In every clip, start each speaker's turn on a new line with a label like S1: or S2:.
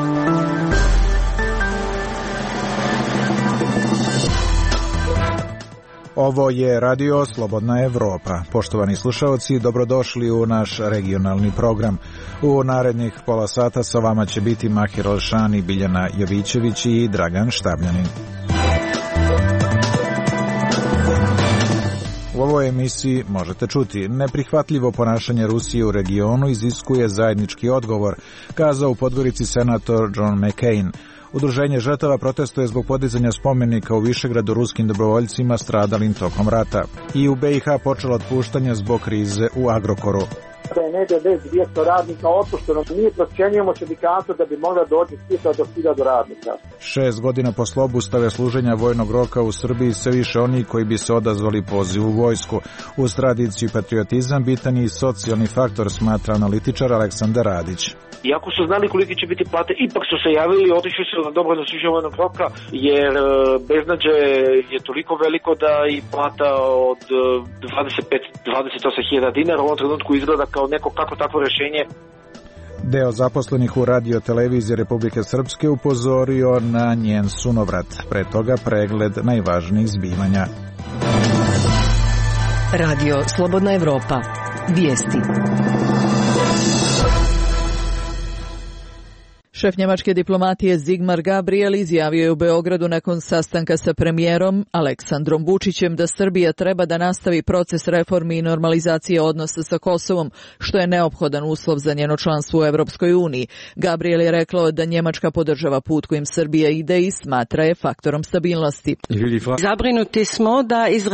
S1: Ovo je Radio Slobodna Evropa. Poštovani slušalci, dobrodošli u naš regionalni program. U narednih pola sata sa vama će biti Mahir Olšani, Biljana Jovićević i Dragan Štabljanin. U ovoj emisiji možete čuti: neprihvatljivo ponašanje Rusije u regionu iziskuje zajednički odgovor, kazao u Podgorici senator John McCain. Udruženje žrtava protestuje zbog podizanja spomenika u Višegradu ruskim dobrovoljcima stradalim tokom rata. I u BiH počelo otpuštanje zbog krize u Agrokoru.
S2: Da je negdje 200 radnika otpušteno, mi procjenjujemo sindikatu da bi mogla doći do 1000 radnika.
S1: 6 godina posle obustave služenja vojnog roka u Srbiji sve više oni koji bi se odazvali pozivu u vojsku. Uz tradiciju i patriotizam bitan je i socijalni faktor, smatra analitičar Aleksandar Radić.
S3: Iako su znali koliki će biti plate, ipak su se javili i otišli su na dobrovoljno služenje vojnog roka, jer beznađe je toliko veliko da i plata od 28.000 dinara u ovom trenutku izgleda kao neko kako takvo rješenje.
S1: Deo zaposlenih u Radio televiziji Republike Srpske upozorio na njen sunovrat. Pre toga pregled najvažnijih zbivanja.
S4: Radio Slobodna Evropa. Vijesti. Šef njemačke diplomatije Sigmar Gabriel izjavio je u Beogradu nakon sastanka sa premijerom Aleksandrom Vučićem da Srbija treba da nastavi proces reformi i normalizacije odnosa sa Kosovom, što je neophodan uslov za njeno članstvo u Evropskoj uniji. Gabriel je rekao da Njemačka podržava put kojim Srbija ide i smatra je faktorom stabilnosti.
S5: Zabrinuti smo da iz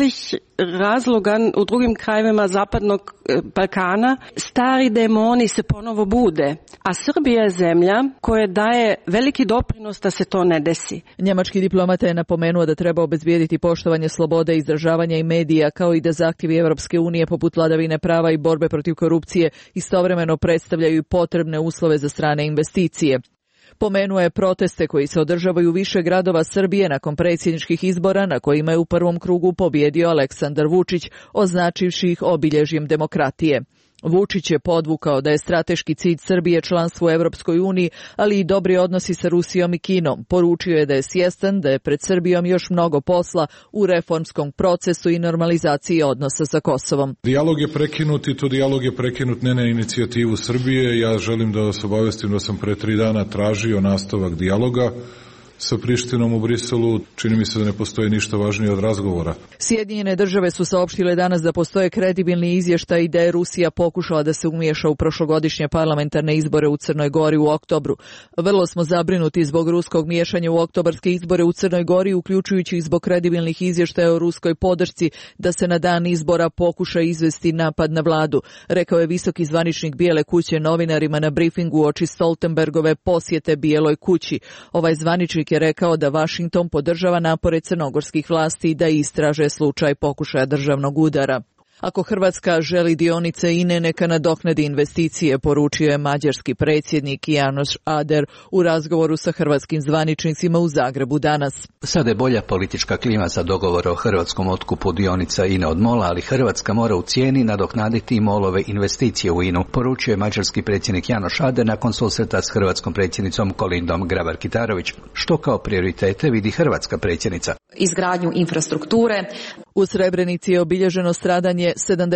S5: razloga u drugim krajevima Zapadnog Balkana stari demoni se ponovo bude, a Srbija je zemlja koja daje veliki doprinos da se to ne desi.
S4: Njemački diplomata je napomenuo da treba obezbijediti poštovanje slobode izražavanja i medija, kao i da zahtjevi Evropske unije poput vladavine prava i borbe protiv korupcije istovremeno predstavljaju potrebne uslove za strane investicije. Pomenuo je proteste koji se održavaju u više gradova Srbije nakon predsjedničkih izbora na kojima je u prvom krugu pobjedio Aleksandar Vučić, označivši ih obilježjem demokratije. Vučić je podvukao da je strateški cilj Srbije članstvo u Evropskoj uniji, ali i dobri odnosi sa Rusijom i Kinom. Poručio je da je svjestan da je pred Srbijom još mnogo posla u reformskom procesu i normalizaciji odnosa sa Kosovom.
S6: Dijalog je prekinut i to dijalog je prekinut ne na inicijativu Srbije. Ja želim da vas obavestim da sam pre 3 dana tražio nastavak dijaloga sa Prištinom u Briselu. Čini mi se da ne postoji ništa važnije od razgovora.
S4: Sjedinjene države su saopštile danas da postoje kredibilni izvještaj da je Rusija pokušala da se umiješa u prošlogodišnje parlamentarne izbore u Crnoj Gori u oktobru. Vrlo smo zabrinuti zbog ruskog miješanja u oktobarske izbore u Crnoj Gori, uključujući i zbog kredibilnih izvještaja o ruskoj podršci da se na dan izbora pokuša izvesti napad na vladu, rekao je visoki zvaničnik Bijele kuće novinarima na brifingu uoči Stoltenbergove posjete Bijeloj kući. Ovaj zvaničnik je rekao da Washington podržava napore crnogorskih vlasti da istraže slučaj pokušaja državnog udara. Ako Hrvatska želi dionice INE, neka nadoknadi investicije, poručio je mađarski predsjednik János Ader u razgovoru sa hrvatskim zvaničnicima u Zagrebu danas.
S7: Sada je bolja politička klima za dogovor o hrvatskom otkupu dionica INE od MOL-a, ali Hrvatska mora u cijeni nadoknaditi MOL-ove investicije u INU, poručio je mađarski predsjednik János Ader nakon susreta s hrvatskom predsjednicom Kolindom Grabar-Kitarović. Što kao prioritete vidi hrvatska predsjednica?
S8: Izgradnju infrastrukture.
S4: U Srebrenici je obilježeno stradanje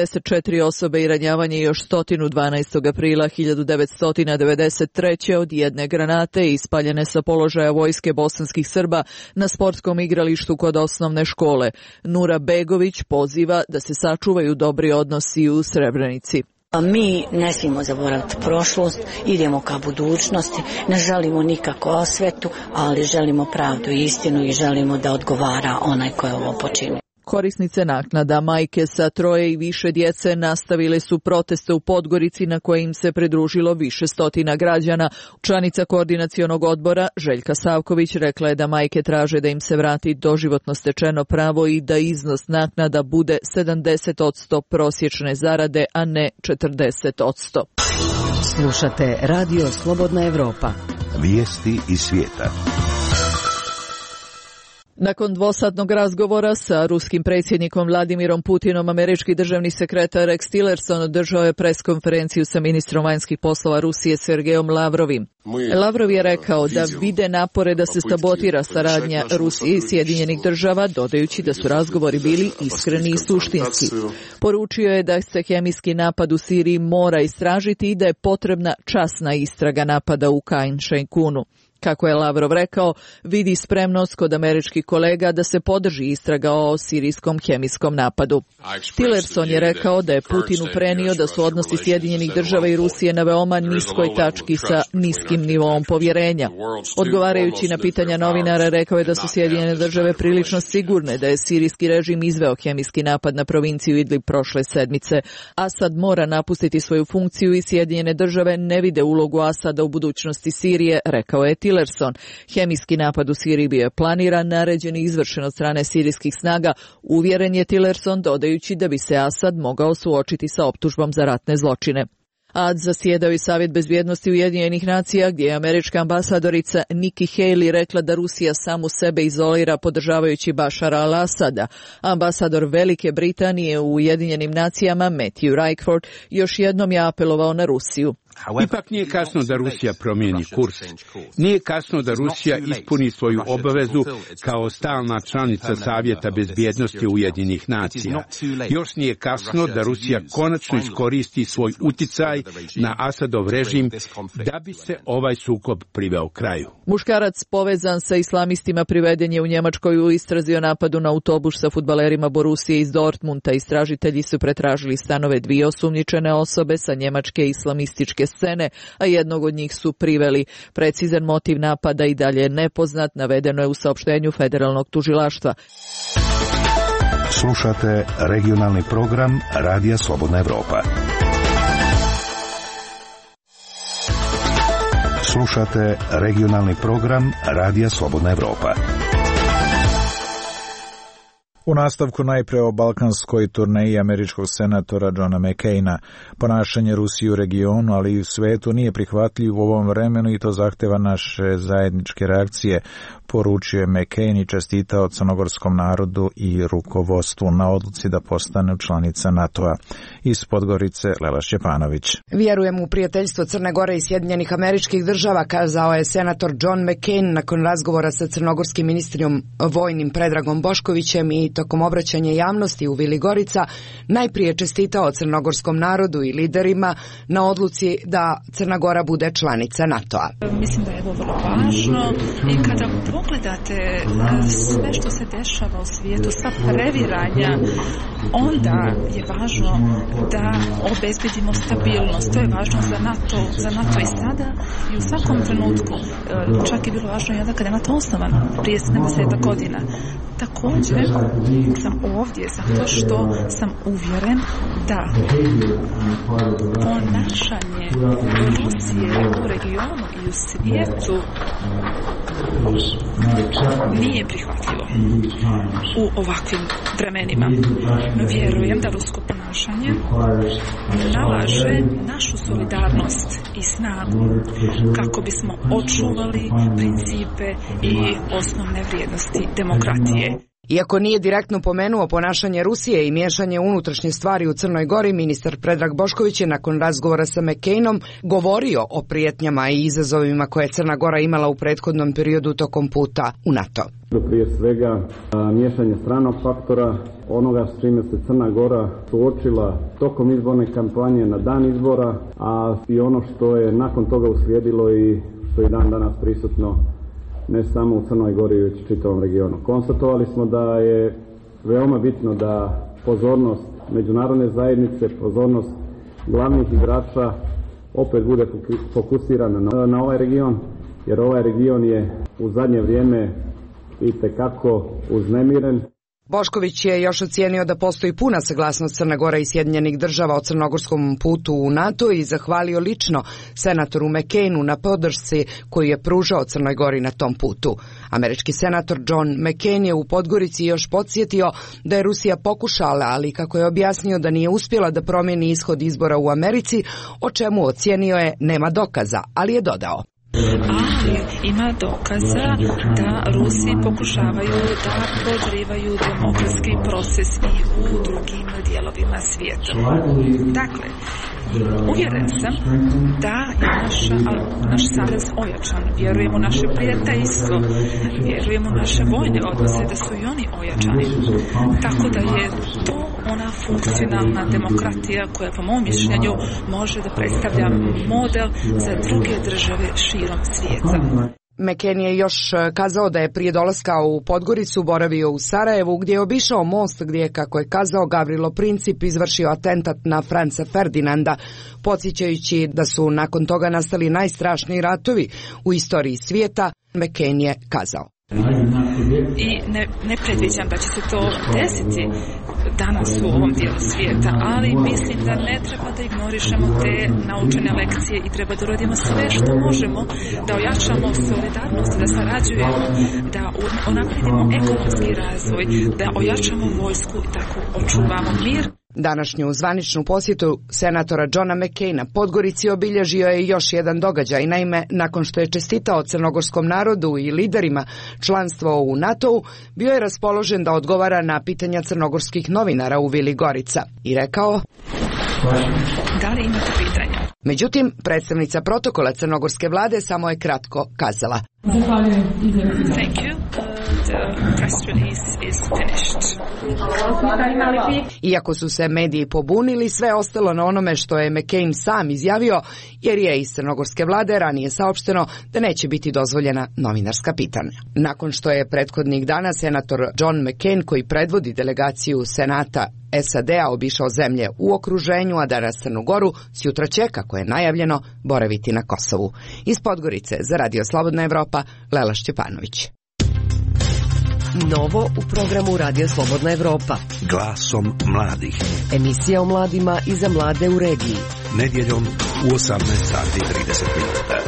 S4: 74 osobe i ranjavanje još 112. aprila 1993. od jedne granate ispaljene sa položaja vojske bosanskih Srba na sportskom igralištu kod osnovne škole. Nura Begović poziva da se sačuvaju dobri odnosi u Srebrenici.
S9: Mi ne smijemo zaboraviti prošlost, idemo ka budućnosti, ne želimo nikako osvetu, ali želimo pravdu i istinu i želimo da odgovara onaj ko je ovo počinio.
S4: Korisnice naknada, majke sa 3 i više djece, nastavile su proteste u Podgorici na koje im se pridružilo više stotina građana. Članica koordinacionog odbora Željka Savković rekla je da majke traže da im se vrati doživotno stečeno pravo i da iznos naknada bude 70% prosječne zarade, a ne 40%. Slušate Radio Slobodna Evropa.
S10: Vijesti iz svijeta.
S4: Nakon dvosatnog razgovora sa ruskim predsjednikom Vladimirom Putinom, američki državni sekretar Rex Tillerson održao je preskonferenciju sa ministrom vanjskih poslova Rusije Sergejom Lavrovim. Lavrov je rekao da vide napore da se sabotira saradnja Rusije i Sjedinjenih država, dodajući da su razgovori bili iskreni i suštinski. Poručio je da se kemijski napad u Siriji mora istražiti i da je potrebna časna istraga napada u Khan Sheikhounu. Kako je Lavrov rekao, vidi spremnost kod američkih kolega da se podrži istraga o sirijskom kemijskom napadu. Tillerson je rekao da je Putinu prenio da su odnosi Sjedinjenih država i Rusije na veoma niskoj tački sa niskim nivoom povjerenja. Odgovarajući na pitanja novinara, rekao je da su Sjedinjene države prilično sigurne da je sirijski režim izveo kemijski napad na provinciju Idlib prošle sedmice. Asad mora napustiti svoju funkciju i Sjedinjene države ne vide ulogu Asada u budućnosti Sirije, rekao je Tillerson. Hemijski napad u Siriji bio je planiran, naređen i izvršen od strane sirijskih snaga, uvjeren je Tillerson, dodajući da bi se Asad mogao suočiti sa optužbom za ratne zločine. AD zasjedao i Savjet bezbjednosti Ujedinjenih nacija, gdje je američka ambasadorica Nikki Haley rekla da Rusija samu sebe izolira podržavajući Bašara al-Asada. Ambasador Velike Britanije u Ujedinjenim nacijama Matthew Reichford još jednom je apelovao na Rusiju.
S10: Ipak nije kasno da Rusija promijeni kurs. Nije kasno da Rusija ispuni svoju obavezu kao stalna članica Savjeta bezbjednosti Ujedinjenih nacija. Još nije kasno da Rusija konačno iskoristi svoj uticaj na Asadov režim da bi se ovaj sukob priveo kraju.
S4: Muškarac povezan sa islamistima priveden je u Njemačkoj u istrazi o napadu na autobus sa fudbalerima Borussije iz Dortmunda. Istražitelji su pretražili stanove dvije osumnjičene osobe sa njemačke islamističke scene, a jednog od njih su priveli. Precizan motiv napada i dalje je nepoznat, navedeno je u saopštenju federalnog tužilaštva.
S11: Slušate regionalni program Radija Slobodna Evropa. Slušate regionalni program Radija Slobodna Evropa.
S1: U nastavku najpre o balkanskoj turneji američkog senatora Johna McCaina. Ponašanje Rusije u regionu, ali i u svetu nije prihvatljiv u ovom vremenu i to zahteva naše zajedničke reakcije, poručio je McCain i čestitao crnogorskom narodu i rukovodstvu na odluci da postane članica NATO-a. Iz Podgorice Lela Šćepanović.
S12: Vjerujem u prijateljstvo Crne Gore i Sjedinjenih Američkih Država, kazao je senator John McCain nakon razgovora sa crnogorskim ministrom vojnim Predragom Boškovićem i tokom obraćanja javnosti u Vili Gorica najprije čestitao crnogorskom narodu i liderima na odluci da Crna Gora bude članica NATO-a.
S13: Mislim da je ovo vrlo važno i kada pogledate sve što se dešava u svijetu, sva previranja, onda je važno da obezbedimo stabilnost. To je važno za NATO i sada i u svakom trenutku. Čak je bilo važno i onda kada je NATO osnovan prije 70 godina. Također sam ovdje zato što sam uvjeren da ponašanje Rusije u regionu i u svijetu nije prihvatljivo u ovakvim vremenima. No vjerujem da rusko ponašanje nalaže našu solidarnost i snagu kako bismo očuvali principe i osnovne vrijednosti demokratije.
S12: Iako nije direktno pomenuo ponašanje Rusije i miješanje unutrašnje stvari u Crnoj Gori, ministar Predrag Bošković je nakon razgovora sa McCainom govorio o prijetnjama i izazovima koje je Crna Gora imala u prethodnom periodu tokom puta u NATO.
S14: Prije svega miješanje stranog faktora, onoga s čime se Crna Gora suočila tokom izborne kampanje na dan izbora, a i ono što je nakon toga uslijedilo i što je dan danas prisutno ne samo u Crnoj Gori, već u čitavom regionu. Konstatovali smo da je veoma bitno da pozornost međunarodne zajednice, pozornost glavnih igrača opet bude fokusirana na ovaj region, jer ovaj region je u zadnje vrijeme itekako uznemiren.
S12: Bošković je još ocijenio da postoji puna saglasnost Crne Gore i Sjedinjenih Država o crnogorskom putu u NATO i zahvalio lično senatoru McCainu na podršci koju je pružao Crnoj Gori na tom putu. Američki senator John McCain je u Podgorici još podsjetio da je Rusija pokušala, ali kako je objasnio da nije uspjela da promijeni ishod izbora u Americi, o čemu ocijenio je nema dokaza, ali je dodao.
S13: Ali ima dokaza da Rusi pokušavaju da podrivaju demokratski proces i u drugim dijelovima svijeta. Dakle, uvjeren sam da je naš savez ojačan. Vjerujem u naše prijateljstvo, vjerujem u naše vojne odnose, da su i oni ojačani. Tako da je to ona funkcionalna demokratija koja, po mom mišljenju, može da predstavlja model za druge države širom svijeta.
S12: McCain je još kazao da je prije dolaska u Podgoricu boravio u Sarajevu, gdje je obišao most gdje je, kako je kazao, Gavrilo Princip izvršio atentat na Franca Ferdinanda, podsjećajući da su nakon toga nastali najstrašniji ratovi u istoriji svijeta. McCain je kazao:
S13: I ne predviđam da će se to desiti danas u ovom dijelu svijeta, ali mislim da ne treba da ignorišemo te naučene lekcije i treba da uradimo sve što možemo da ojačamo solidarnost, da sarađujemo, da unapredimo ekonomski razvoj, da ojačamo vojsku i tako očuvamo mir.
S12: Današnju zvaničnu posjetu senatora Johna McCaina Podgorici obilježio je još jedan događaj. Naime, nakon što je čestitao crnogorskom narodu i liderima članstvo u NATO-u, bio je raspoložen da odgovara na pitanja crnogorskih novinara u Vili Gorica i rekao:
S13: Da li imate pitanja?
S12: Međutim, predstavnica protokola crnogorske vlade samo je kratko kazala:
S13: Thank you. The press release is finished.
S12: Iako su se mediji pobunili, sve ostalo na onome što je McCain sam izjavio, jer je iz crnogorske vlade ranije saopšteno da neće biti dozvoljena novinarska pitanja. Nakon što je prethodnih dana senator John McCain, koji predvodi delegaciju Senata SAD-a, obišao zemlje u okruženju, a danas Crnu Goru, sjutra će, kako je najavljeno, boraviti na Kosovu. Iz Podgorice za Radio Slobodna Evropa, Lela Šćepanović.
S15: Novo u programu Radio Slobodna Evropa.
S11: Glasom mladih.
S15: Emisija o mladima i za mlade u regiji.
S11: Nedjeljom u 18:30.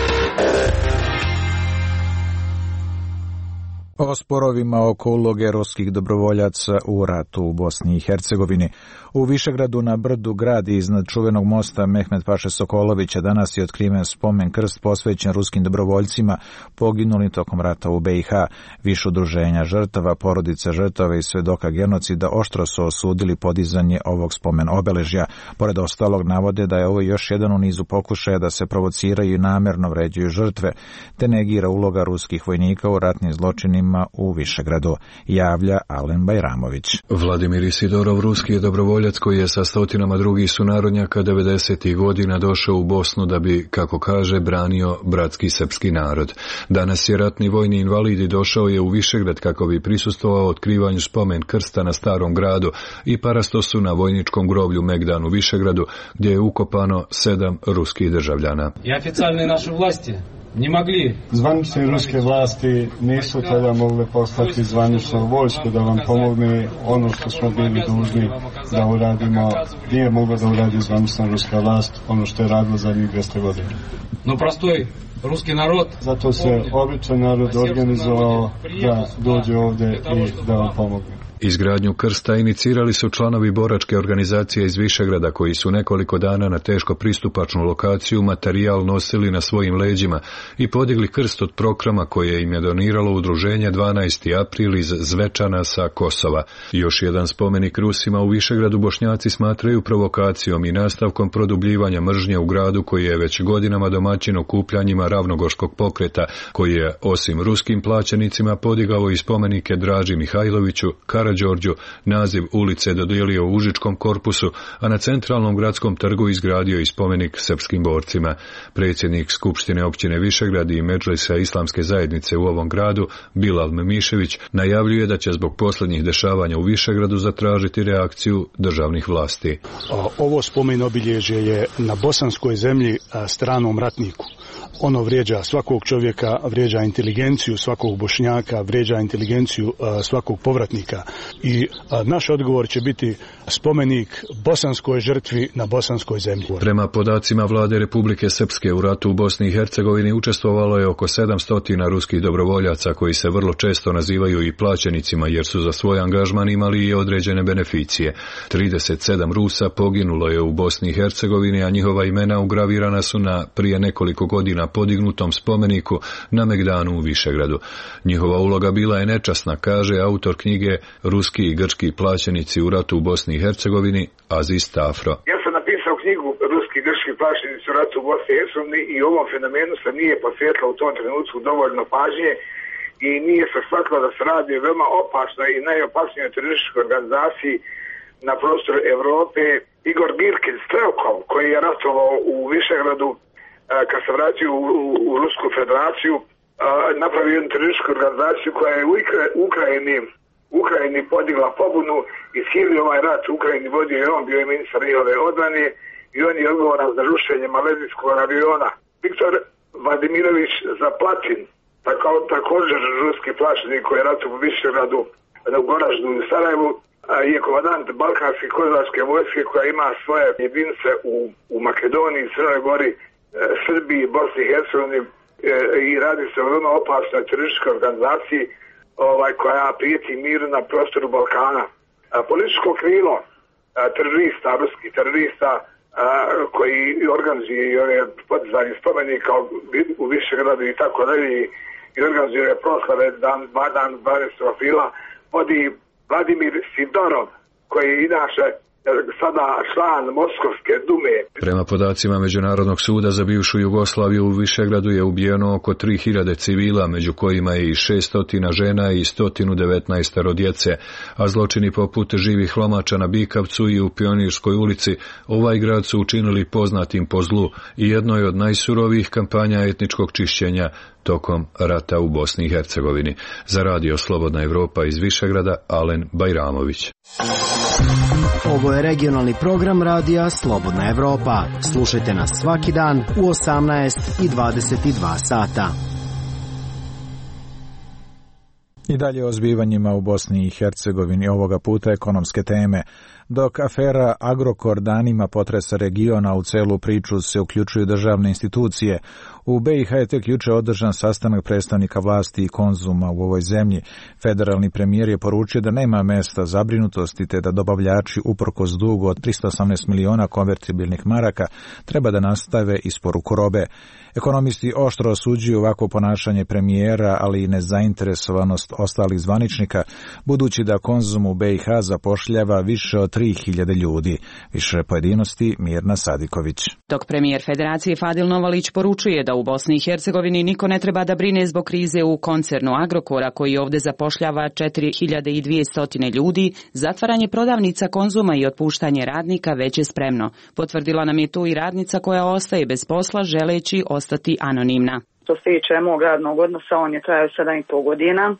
S1: O sporovima oko uloge ruskih dobrovoljaca u ratu u Bosni i Hercegovini. U Višegradu na brdu grad iznad čuvenog mosta Mehmet Paše Sokolovića danas je otkriven spomen krst posvećen ruskim dobrovoljcima poginuli tokom rata u BiH. Više udruženja žrtava, porodica žrtava i svedoka genocida oštro su osudili podizanje ovog spomen obeležja. Pored ostalog navode da je ovo još jedan u nizu pokušaja da se provociraju i namerno vređuju žrtve, te negira uloga ruskih vojnika u ratnim zločinima u Višegradu, javlja Alen Bajramović.
S16: Vladimir Isidorov, ruski je dobrovoljac koji je sa stotinama drugih sunarodnjaka 90. godina došao u Bosnu da bi, kako kaže, branio bratski srpski narod. Danas je ratni vojni invalid i došao je u Višegrad kako bi prisustvovao otkrivanju spomen krsta na Starom gradu i parastosu na vojničkom groblju Megdan u Višegradu, gdje je ukopano 7 ruskih državljana.
S17: I oficijalne naše vlasti ne mogli.
S14: Zvanične ruske vlasti nisu tada mogle poslati zvaničnu vojsku da vam pomogne ono što smo bili dužni da uradimo. Nije mogla da uradi zvanična ruska vlast ono što je radila zadnjih 200 godina.
S17: No prostoj ruski narod.
S14: Zato se običan narod organizovao da dođe ovdje i da vam pomogne.
S16: Izgradnju krsta inicirali su članovi boračke organizacije iz Višegrada koji su nekoliko dana na teško pristupačnu lokaciju materijal nosili na svojim leđima i podigli krst od programa koje im je doniralo udruženje 12. april iz Zvečana sa Kosova. Još jedan spomenik Rusima u Višegradu Bošnjaci smatraju provokacijom i nastavkom produbljivanja mržnje u gradu koji je već godinama domaćin okupljanjima ravnogoškog pokreta, koji je osim ruskim plaćenicima podigao i spomenike Draži Mihajloviću, Karađorđu, naziv ulice dodijelio u Užičkom korpusu, a na centralnom gradskom trgu izgradio i spomenik srpskim borcima. Predsjednik Skupštine općine Višegrad i Medžlisa Islamske zajednice u ovom gradu, Bilal Memišević, najavljuje da će zbog posljednjih dešavanja u Višegradu zatražiti reakciju državnih vlasti.
S18: Ovo spomen obilježje je na bosanskoj zemlji stranom ratniku. Ono vrijeđa svakog čovjeka, vrijeđa inteligenciju svakog Bošnjaka, vrijeđa inteligenciju svakog povratnika. I naš odgovor će biti spomenik bosanskoj žrtvi na bosanskoj zemlji.
S16: Prema podacima vlade Republike Srpske u ratu u Bosni i Hercegovini učestvovalo je oko 700 ruskih dobrovoljaca koji se vrlo često nazivaju i plaćenicima jer su za svoj angažman imali i određene beneficije. 37 Rusa poginulo je u Bosni i Hercegovini, a njihova imena ugravirana su na prije nekoliko godina na podignutom spomeniku na Megdanu u Višegradu. Njihova uloga bila je nečasna, kaže autor knjige Ruski i grčki plaćenici u ratu u Bosni i Hercegovini, Aziz Tafro.
S19: Ja sam napisao knjigu Ruski i grčki plaćenici u ratu u Bosni i Hercegovini i ovom fenomenu se nije posvetilo u tom trenutku dovoljno pažnje i nije se shvatilo da se radi o veoma opasnoj i najopasnijoj terorističkoj organizaciji na prostoru Evrope. Igor Girkin Strelkov, koji je ratovao u Višegradu kad se vratio u Rusku federaciju, napravio jednu terorističku organizaciju koja je u Ukrajini podigla pobunu i cijeli ovaj rat u Ukrajini vodio je on, bio je ministar njihove odbrane i on je odgovoran za rušenje malezijskog aviona. Viktor Vladimirovič Zaplatin, također ruski plaćenik koji je ratovao u Višegradu, u Goraždu i Sarajevu, je komandant Balkanske kozarske vojske koja ima svoje jedinice u Makedoniji, Crnoj Gori, Srbiji, Bosni i Hercegovini i radi se o veoma opasnoj terorističkoj organizaciji koja prijeti miru na prostoru Balkana. Političko krilo terorista, ruskih terorista koji organizuje i ove podizanje spomenika u Višegradu i tako dalje i organizuje proslave dan 12. aprila vodi Vladimir Sidorov, koji je inače sada član Moskovske dume.
S16: Prema podacima Međunarodnog suda za bivšu Jugoslaviju u Višegradu je ubijeno oko 3000 civila, među kojima je i 600 žena i 119 djece, a zločini poput živih lomača na Bikavcu i u Pionirskoj ulici ovaj grad su učinili poznatim po zlu i jednoj od najsurovijih kampanja etničkog čišćenja tokom rata u Bosni i Hercegovini. Za radio Slobodna Evropa iz Višegrada, Alen Bajramović.
S20: Ovo je regionalni program radija Slobodna Evropa. Slušajte nas svaki dan u 18 i 22 sata.
S1: I dalje o zbivanjima u Bosni i Hercegovini, ovoga puta ekonomske teme. Dok afera Agrokor danima potresa regiona, u celu priču se uključuju državne institucije. U BiH je tek juče održan sastanak predstavnika vlasti i Konzuma u ovoj zemlji. Federalni premijer je poručio da nema mesta zabrinutosti te da dobavljači uprkos dugu od 318 miliona konvertibilnih maraka treba da nastave isporuku robe. Ekonomisti oštro osuđuju ovako ponašanje premijera, ali i nezainteresovanost ostalih zvaničnika, budući da Konzum u BiH zapošljava više od 3000 ljudi. Više pojedinosti Mirna Sadiković.
S21: Dok premijer Federacije Fadil Novalić poručuje da u Bosni i Hercegovini niko ne treba da brine zbog krize u koncernu Agrokora koji ovde zapošljava 4200 ljudi, zatvaranje prodavnica Konzuma i otpuštanje radnika već je spremno. Potvrdila nam je tu i radnica koja ostaje bez posla želeći ostati anonimna.
S22: Što se tiče mog radnog odnosa, on je trajao 7,5 godina.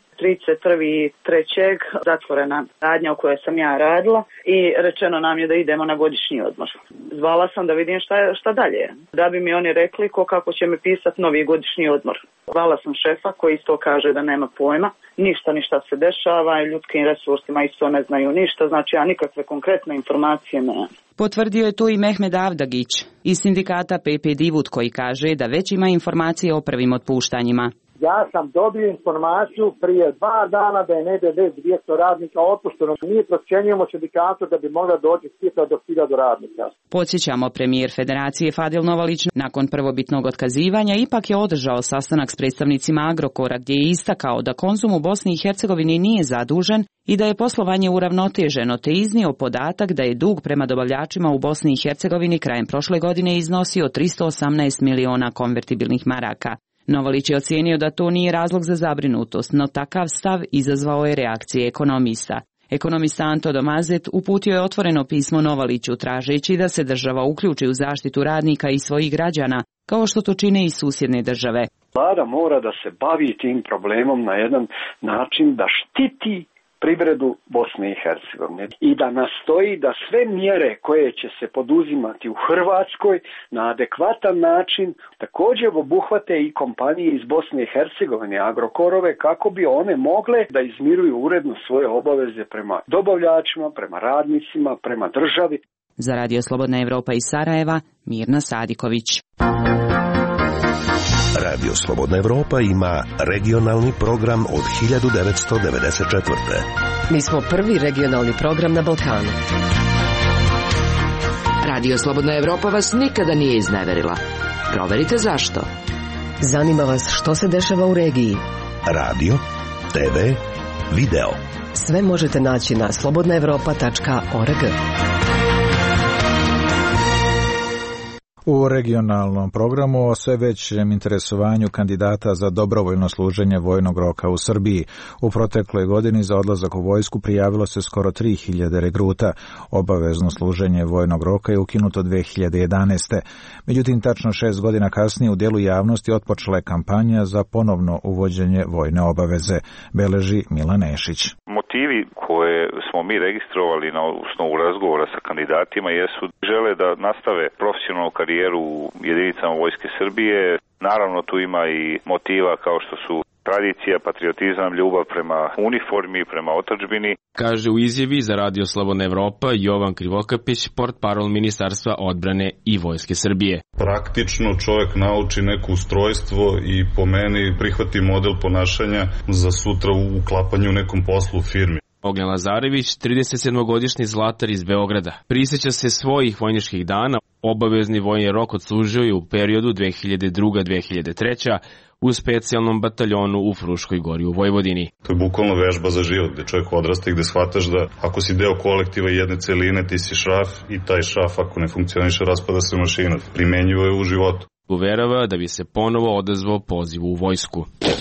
S22: 31.3. zatvorena radnja u kojoj sam ja radila i rečeno nam je da idemo na godišnji odmor. Zvala sam da vidim šta dalje. Da bi mi oni rekli kako će mi pisati novi godišnji odmor. Zvala sam šefa koji isto kaže da nema pojma. Ništa se dešava i ljudskim resursima isto ne znaju ništa. Znači ja nikakve konkretne informacije nemam.
S21: Potvrdio je tu i Mehmed Avdagić iz sindikata PP Divut koji kaže da već ima informacije o prvim otpuštanjima.
S2: Ja sam dobio informaciju prije 2 dana da je negdje 200 radnika otpušteno. Mi procjenjujemo sindikatu da bi mogla doći do 1000 radnika.
S21: Podsjećamo, premijer Federacije Fadil Novalić nakon prvobitnog otkazivanja ipak je održao sastanak s predstavnicima Agrokora gdje je istakao da Konzum u Bosni i Hercegovini nije zadužen i da je poslovanje uravnoteženo, te iznio podatak da je dug prema dobavljačima u Bosni i Hercegovini krajem prošle godine iznosio 318 miliona konvertibilnih maraka. Novalić je ocijenio da to nije razlog za zabrinutost, no takav stav izazvao je reakcije ekonomista. Ekonomista Anto Domazet uputio je otvoreno pismo Novaliću tražeći da se država uključi u zaštitu radnika i svojih građana, kao što to čine i susjedne države.
S23: Vlada mora da se bavi tim problemom na jedan način da štiti privredu Bosne i Hercegovine i da nastoji da sve mjere koje će se poduzimati u Hrvatskoj na adekvatan način također obuhvate i kompanije iz Bosne i Hercegovine, Agrokorove, kako bi one mogle da izmiruju uredno svoje obaveze prema dobavljačima, prema radnicima, prema državi.
S21: Za Radio Slobodna Evropa iz Sarajeva, Mirna Sadiković.
S11: Radio Slobodna Evropa ima regionalni program od 1994.
S15: Mi smo prvi regionalni program na Balkanu. Radio Slobodna Evropa vas nikada nije izneverila. Proverite zašto. Zanima vas što se dešava u regiji?
S11: Radio, TV, video.
S15: Sve možete naći na slobodnaevropa.org.
S1: U regionalnom programu o sve većem interesovanju kandidata za dobrovoljno služenje vojnog roka u Srbiji. U protekloj godini za odlazak u vojsku prijavilo se skoro 3000 regruta. Obavezno služenje vojnog roka je ukinuto 2011. Međutim, tačno 6 godina kasnije u dijelu javnosti otpočela je kampanja za ponovno uvođenje vojne obaveze, beleži Milan Nešić.
S3: Motivi koje smo mi registrovali na osnovu razgovora sa kandidatima jesu žele da nastave profesionalnu karijeru u jedinicama Vojske Srbije. Naravno tu ima i motiva kao što su tradicija, patriotizam, ljubav prema uniformi, prema otadžbini.
S5: Kaže u izjavi za Radio Slobodna Evropa Jovan Krivokapić, portparol Ministarstva odbrane i Vojske Srbije.
S6: Praktično čovjek nauči neko ustrojstvo i po meni prihvati model ponašanja za sutra u uklapanju u nekom poslu u firmi.
S5: Ognjen Lazarević, 37-godišnji zlatar iz Beograda, prisjeća se svojih vojničkih dana. Obavezni vojni rok odslužio je u periodu 2002-2003 u specijalnom bataljonu u Fruškoj Gori u Vojvodini.
S6: To je bukvalno vežba za život, gde čovjek odrasta i gde shvataš da ako si deo kolektiva jedne celine, ti si šraf i taj šraf ako ne funkcioniše raspada se mašina. Primenjivo je u životu.
S5: Uverava da bi se ponovo odazvao pozivu u vojsku.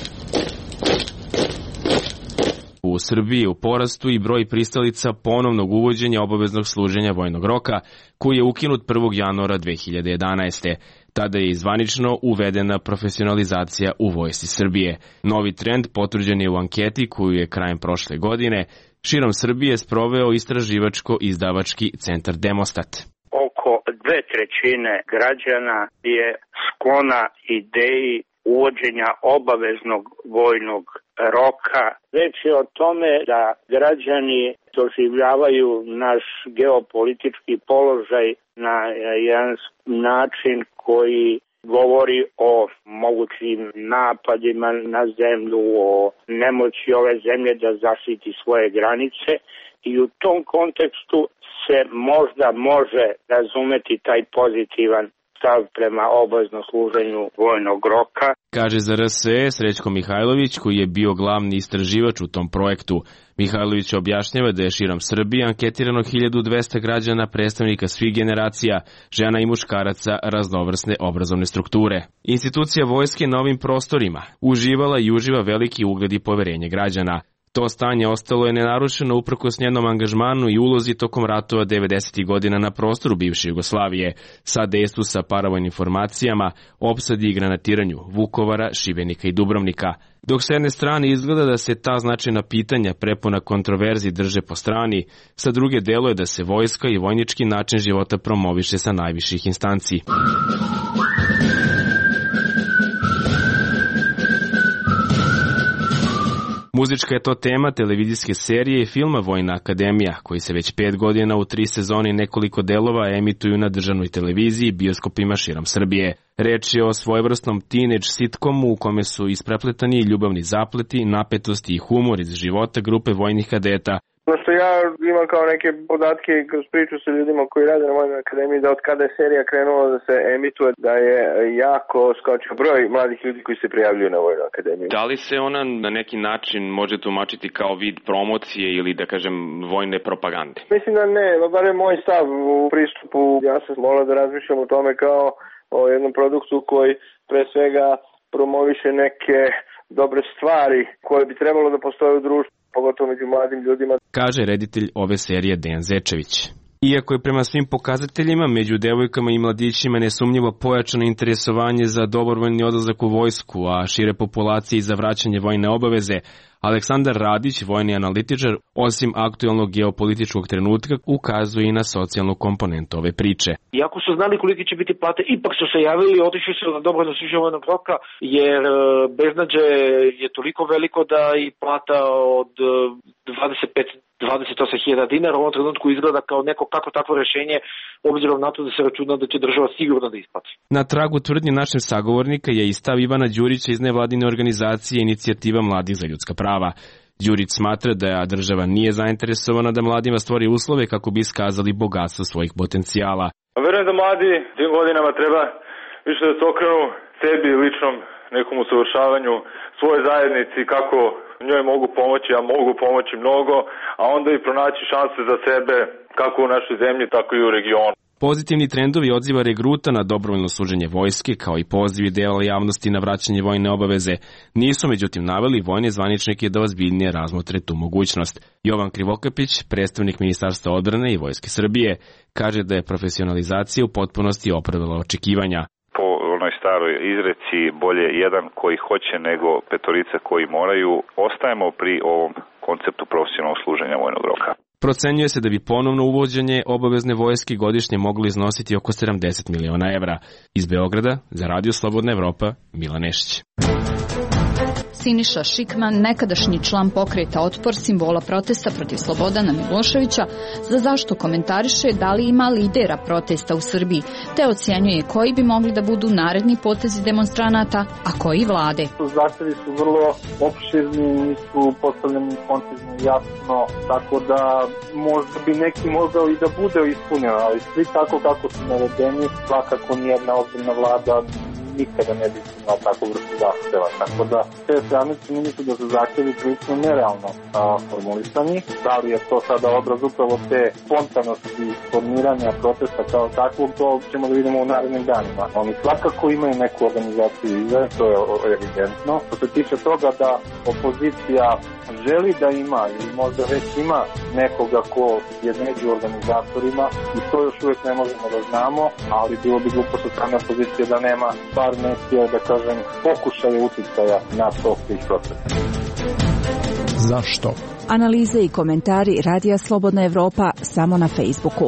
S5: U Srbiji je u porastu i broj pristalica ponovnog uvođenja obaveznog služenja vojnog roka, koji je ukinut 1. januara 2011. Tada je zvanično uvedena profesionalizacija u Vojsci Srbije. Novi trend potvrđen je u anketi koju je krajem prošle godine širom Srbije sproveo istraživačko-izdavački centar Demostat.
S24: Oko 2/3 građana je sklona ideji uvođenja obaveznog vojnog roka. Reč je o tome da građani doživljavaju naš geopolitički položaj na jedan način koji govori o mogućim napadima na zemlju, o nemoći ove zemlje da zaštiti svoje granice i u tom kontekstu se možda može razumeti taj pozitivan stav prema obaveznom služenju vojnog roka.
S5: Kaže za RSE Srećko Mihajlović, koji je bio glavni istraživač u tom projektu. Mihajlović objašnjava da je širom Srbije anketirano 1200 građana, predstavnika svih generacija, žena i muškaraca raznovrsne obrazovne strukture. Institucija vojske na ovim prostorima uživala i uživa veliki ugled i poverenje građana. To stanje ostalo je nenarušeno uprkos njenom angažmanu i ulozi tokom ratova 90. godina na prostoru bivše Jugoslavije, sa dejstvu sa paravojnim formacijama, opsadi i granatiranju Vukovara, Šibenika i Dubrovnika. Dok s jedne strane izgleda da se ta značajna pitanja prepuna kontroverzi drže po strani, sa druge deluje da se vojska i vojnički način života promoviše sa najviših instanci. Muzička je to tema televizijske serije i filma Vojna akademija, koji se već 5 godina u 3 sezoni nekoliko delova emituju na državnoj televiziji i bioskopima širom Srbije. Reč je o svojevrsnom teenage sitcomu u kome su isprepletani ljubavni zapleti, napetosti i humor iz života grupe vojnih kadeta.
S25: Ono što ja imam kao neke podatke kroz priču sa ljudima koji rade na Vojnoj akademiji, da od kada je serija krenula da se emituje, da je jako skočio broj mladih ljudi koji se prijavljuju na Vojnu akademiju.
S5: Da li se ona na neki način može tumačiti kao vid promocije ili, da kažem, vojne propagande?
S25: Mislim da ne, bar je moj stav u pristupu. Ja sam morao da razmišljam o tome kao o jednom produktu koji pre svega promoviše neke dobre stvari koje bi trebalo da postoje u društvu, pogotovo među mladim ljudima.
S5: Kaže reditelj ove serije Dejan Zečević. Iako je prema svim pokazateljima među devojkama i mladićima nesumnjivo pojačano interesovanje za dobrovoljni odlazak u vojsku, a šire populacije i za vraćanje vojne obaveze, Aleksandar Radić, vojni analitičar, osim aktuelnog geopolitičkog trenutka, ukazuje i na socijalnu komponentu ove priče.
S26: Iako su znali koliki će biti plate, ipak su se javili i otišli su na dobrovoljno služenje vojnog roka, jer beznađe je toliko veliko da i plata od 28.000 dinara u ovom trenutku izgleda kao neko kako takvo rešenje, obzirom na to da se računa da će država sigurno da isplati.
S5: Na tragu tvrdnje našeg sagovornika je i stav Ivana Đurića iz nevladine organizacije Inicijativa mladih za ljudska prava. Đurić smatra da država nije zainteresovana da mladima stvori uslove kako bi iskazali bogatstvo svojih potencijala.
S27: Verujem da mladi tim godinama treba više da se okrenu sebi, ličnom
S4: nekom usavršavanju svoje zajednici, kako njoj mogu pomoći, a mogu pomoći mnogo, a onda i pronaći šanse za sebe kako u našoj zemlji, tako i u regionu.
S5: Pozitivni trendovi odziva regruta na dobrovoljno služenje vojske, kao i pozivi dela javnosti na vraćanje vojne obaveze, nisu međutim naveli vojne zvaničnike da ozbiljnije razmotre tu mogućnost. Jovan Krivokapić, predstavnik Ministarstva odbrane i Vojske Srbije, kaže da je profesionalizacija u potpunosti opravdala očekivanja.
S3: Po onoj staroj izreci bolje jedan koji hoće nego petorica koji moraju, ostajemo pri ovom konceptu profesionalnog služenja vojnog roka.
S5: Procenjuje se da bi ponovno uvođenje obavezne vojske godišnje moglo iznositi oko 70 miliona evra. Iz Beograda, za Radio Slobodna Evropa, Milan Nešić.
S7: Siniša Šikman, nekadašnji član pokreta Otpor, simbola protesta protiv Slobodana Miloševića, za zašto komentariše da li ima lidera protesta u Srbiji, te ocjenjuje koji bi mogli da budu naredni potezi demonstranata, a koji vlade.
S2: Zahtevi su vrlo opširni, nisu postavljeni koncizno i jasno, tako da možda bi neki mogao i da bude ispunjeno, ali svi tako kako su navedeni, svakako nijedna ozbiljna vlada nikada ne bi imao tako vrstu zahteva. Tako da, te stranice ministru da su zahtjevi prilično nerealno formulisani. Da li je to sada odraz upravo te spontanosti formiranja protesta kao takvog, to ćemo da vidimo u narednim danima. Oni svakako imaju neku organizaciju iza, to je evidentno. Što se tiče toga da opozicija želi da ima ili možda već ima nekoga ko je među organizatorima, i to još uvijek ne možemo da znamo, ali bilo bi glupo sa strane opozicije da nema par nekih, da kažem, pokušaja uticaja na tok tih protesta.
S8: Zašto?
S9: Analize i komentari Radija Slobodna Evropa samo na Facebooku.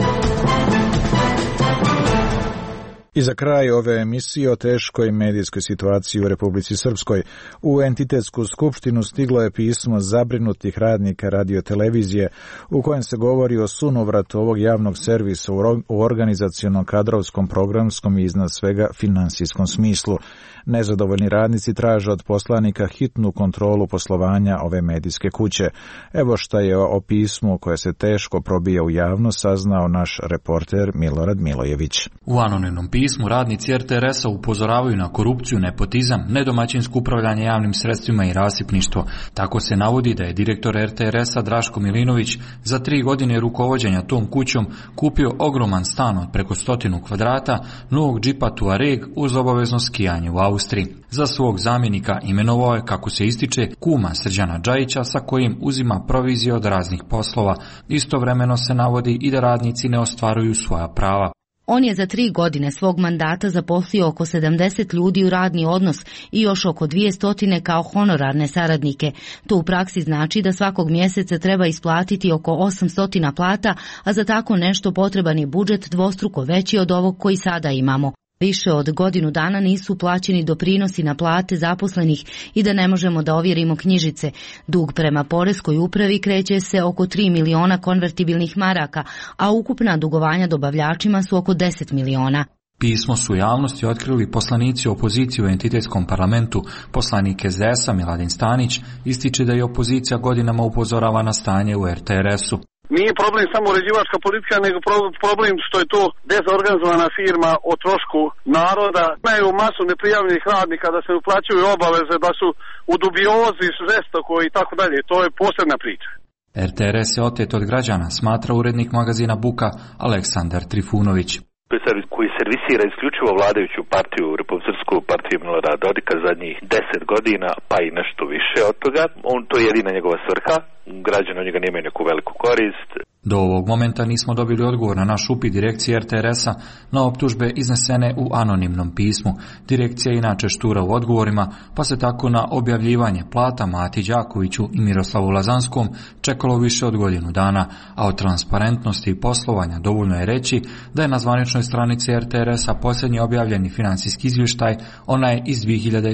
S1: I za kraj ove emisije o teškoj medijskoj situaciji u Republici Srpskoj. U entitetsku skupštinu stiglo je pismo zabrinutih radnika radiotelevizije u kojem se govori o sunovratu ovog javnog servisa u organizacionom, kadrovskom, programskom i iznad svega finansijskom smislu. Nezadovoljni radnici traže od poslanika hitnu kontrolu poslovanja ove medijske kuće. Evo šta je o pismu koje se teško probija u javnost saznao naš reporter Milorad Milojević.
S10: U anonimnom pismu radnici RTRS-a upozoravaju na korupciju, nepotizam, nedomaćinsko upravljanje javnim sredstvima i rasipništvo. Tako se navodi da je direktor RTRS-a Draško Milinović za 3 godine rukovođenja tom kućom kupio ogroman stan od preko 100 kvadrata, novog džipa Tuareg uz obavezno skijanje u Austriji. Za svog zamjenika imenovao je, kako se ističe, kuma Srđana Džajića sa kojim uzima provizije od raznih poslova. Istovremeno se navodi i da radnici ne ostvaruju svoja prava.
S13: On je za 3 godine svog mandata zaposlio oko 70 ljudi u radni odnos i još oko 200 kao honorarne saradnike. To u praksi znači da svakog mjeseca treba isplatiti oko 800 plata, a za tako nešto potreban je budžet dvostruko veći od ovog koji sada imamo. Više od godinu dana nisu plaćeni doprinosi na plate zaposlenih i da ne možemo da ovjerimo knjižice. Dug prema poreskoj upravi kreće se oko 3 miliona konvertibilnih maraka, a ukupna dugovanja dobavljačima su oko 10 miliona.
S10: Pismo su javnosti otkrili poslanici opozicije u entitetskom parlamentu. Poslanik SDS-a Miladin Stanić ističe da je opozicija godinama upozorava na stanje u RTRS-u.
S27: Nije problem samo uređivačka politika, nego problem što je to dezorganizovana firma o trošku naroda. Imaju masu neprijavljenih radnika, da se uplaćuju obaveze, da su u dubiozi, žestoko i tako dalje. To je posebna priča.
S10: RTRS je otet od građana, smatra urednik magazina Buka Aleksandar Trifunović.
S28: To je servis koji servisira isključivo vladajuću partiju, Republikansku partiju Milorada Dodika zadnjih 10 godina, pa i nešto više od toga. To je jedina njegova svrha. Građani od njega nemaju neku veliku korist.
S10: Do ovog momenta nismo dobili odgovor na naš upit direkcije RTRS-a na optužbe iznesene u anonimnom pismu. Direkcija je inače štura u odgovorima, pa se tako na objavljivanje plata Mati Đakoviću i Miroslavu Lazanskom čekalo više od godinu dana, a o transparentnosti i poslovanja dovoljno je reći da je na zvaničnoj stranici RTRS-a posljednji objavljeni financijski izvještaj, onaj iz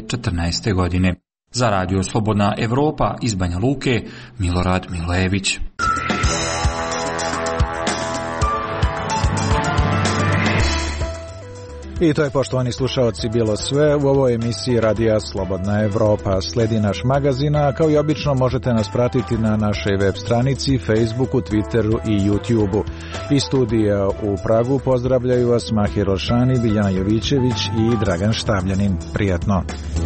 S10: 2014. godine. Za Radio Slobodna Evropa iz Banja Luke, Milorad Milojević.
S1: I to je, poštovani slušaoci, bilo sve u ovoj emisiji Radija Slobodna Evropa. Sledi naš magazin, a kao i obično možete nas pratiti na našoj web stranici, Facebooku, Twitteru i YouTubeu. Iz studija u Pragu pozdravljaju vas Mahir Olšani, Biljana Jovićević i Dragan Štabljanin. Prijatno!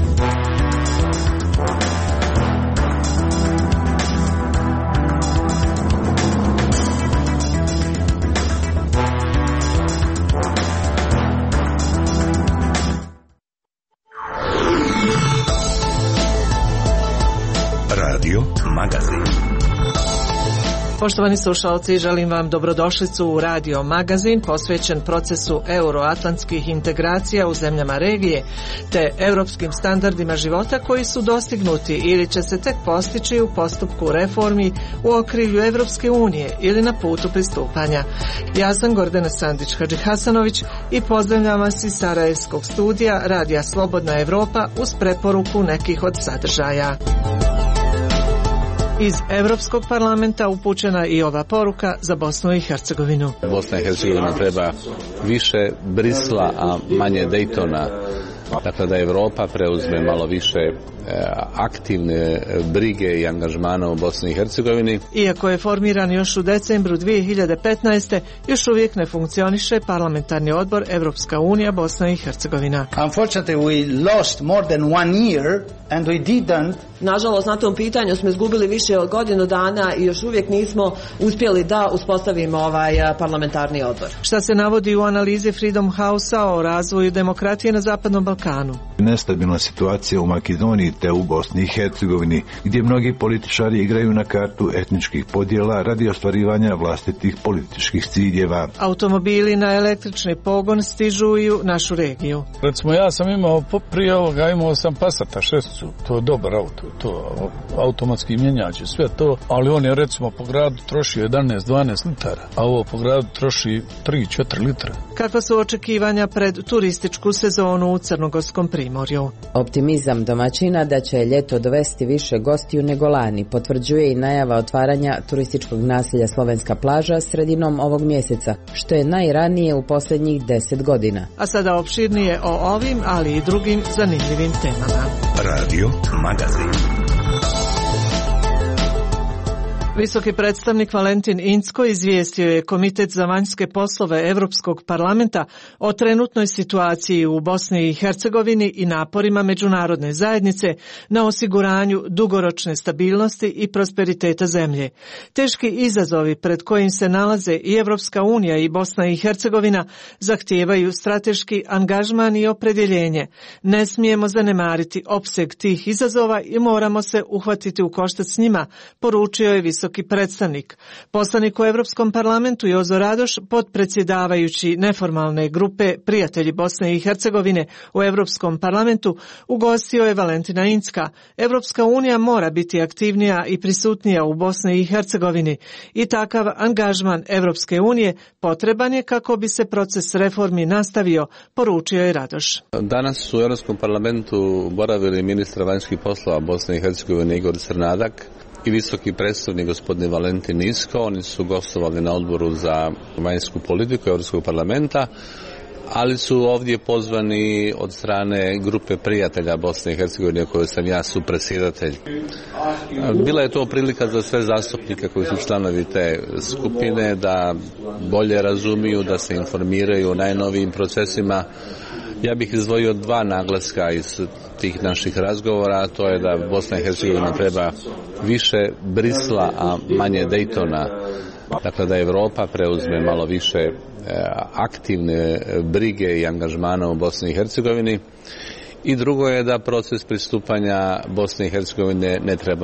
S12: Poštovani slušalci, želim vam dobrodošlicu u Radio Magazin posvećen procesu euroatlantskih integracija u zemljama regije te europskim standardima života koji su dostignuti ili će se tek postići u postupku reformi u okrilju Evropske unije ili na putu pristupanja. Ja sam Gordana Sandić-Hadžihasanović i pozdravljam vas iz Sarajevskog studija Radija Slobodna Evropa uz preporuku nekih od sadržaja. Iz Evropskog parlamenta upućena i ova poruka za Bosnu i Hercegovinu.
S14: Bosna i Hercegovina treba više Brisla, a manje Daytona. Dakle, da Evropa preuzme malo više aktivne brige i angažmana u Bosni i Hercegovini.
S12: Iako je formiran još u decembru 2015. još uvijek ne funkcioniše parlamentarni odbor Evropska unija Bosna i Hercegovina.
S16: Unfortunately, we lost more than 1 year and we didn't.
S17: Nažalost, na tom pitanju smo izgubili više od godinu dana i još uvijek nismo uspjeli da uspostavimo ovaj parlamentarni odbor.
S12: Šta se navodi u analizi Freedom House-a o razvoju demokratije na Zapadnom Balkanu?
S18: Nestabilna situacija u Makedoniji te u Bosni i Hercegovini, gdje mnogi političari igraju na kartu etničkih podjela radi ostvarivanja vlastitih političkih ciljeva.
S12: Automobili na električni pogon stižu i u našu regiju.
S19: Recimo, ja sam imao prije ovoga, imao sam Passata 6, to je dobar auto, to automatski mjenjač, sve to, ali on je recimo po gradu trošio 11-12 litara, a ovo po gradu troši 3-4 litra.
S12: Kakva su očekivanja pred turističku sezonu u Crnogorskom primorju?
S20: Optimizam domaćina da će ljeto dovesti više gostiju nego lani potvrđuje i najava otvaranja turističkog naselja Slovenska plaža sredinom ovog mjeseca, što je najranije u posljednjih 10 godina.
S12: A sada opširnije o ovim, ali i drugim zanimljivim temama.
S11: Radio Magazin.
S12: Visoki predstavnik Valentin Incko izvijestio je Komitet za vanjske poslove Europskog parlamenta o trenutnoj situaciji u Bosni i Hercegovini i naporima međunarodne zajednice na osiguranju dugoročne stabilnosti i prosperiteta zemlje. Teški izazovi pred kojim se nalaze i Evropska unija i Bosna i Hercegovina zahtijevaju strateški angažman i opredjeljenje. Ne smijemo zanemariti opseg tih izazova i moramo se uhvatiti u koštac s njima, poručio je visoki predstavnik. Poslanik u Europskom parlamentu Jozo Radoš, potpredsjedavajući neformalne grupe Prijatelji Bosne i Hercegovine u Europskom parlamentu, ugostio je Valentina Incka. Europska unija mora biti aktivnija i prisutnija u Bosni i Hercegovini i takav angažman Europske unije potreban je kako bi se proces reformi nastavio, poručio je Radoš.
S14: Danas su u Europskom parlamentu boravili ministra vanjskih poslova Bosne i Hercegovine Igor Crnadak i visoki predstavnik gospodin Valentin Incko. Oni su gostovali na odboru za vanjsku politiku Europskog parlamenta, ali su ovdje pozvani od strane grupe prijatelja Bosne i Hercegovine koje sam ja supredsjedatelj. Bila je to prilika za sve zastupnike koji su članovi te skupine da bolje razumiju, da se informiraju o najnovijim procesima. Ja bih izdvojio 2 naglaska iz tih naših razgovora, a to je da Bosna i Hercegovina treba više Brisla, a manje Daytona. Dakle, da Evropa preuzme malo više aktivne brige i angažmana u Bosni i Hercegovini. I drugo je da proces pristupanja Bosne i Hercegovine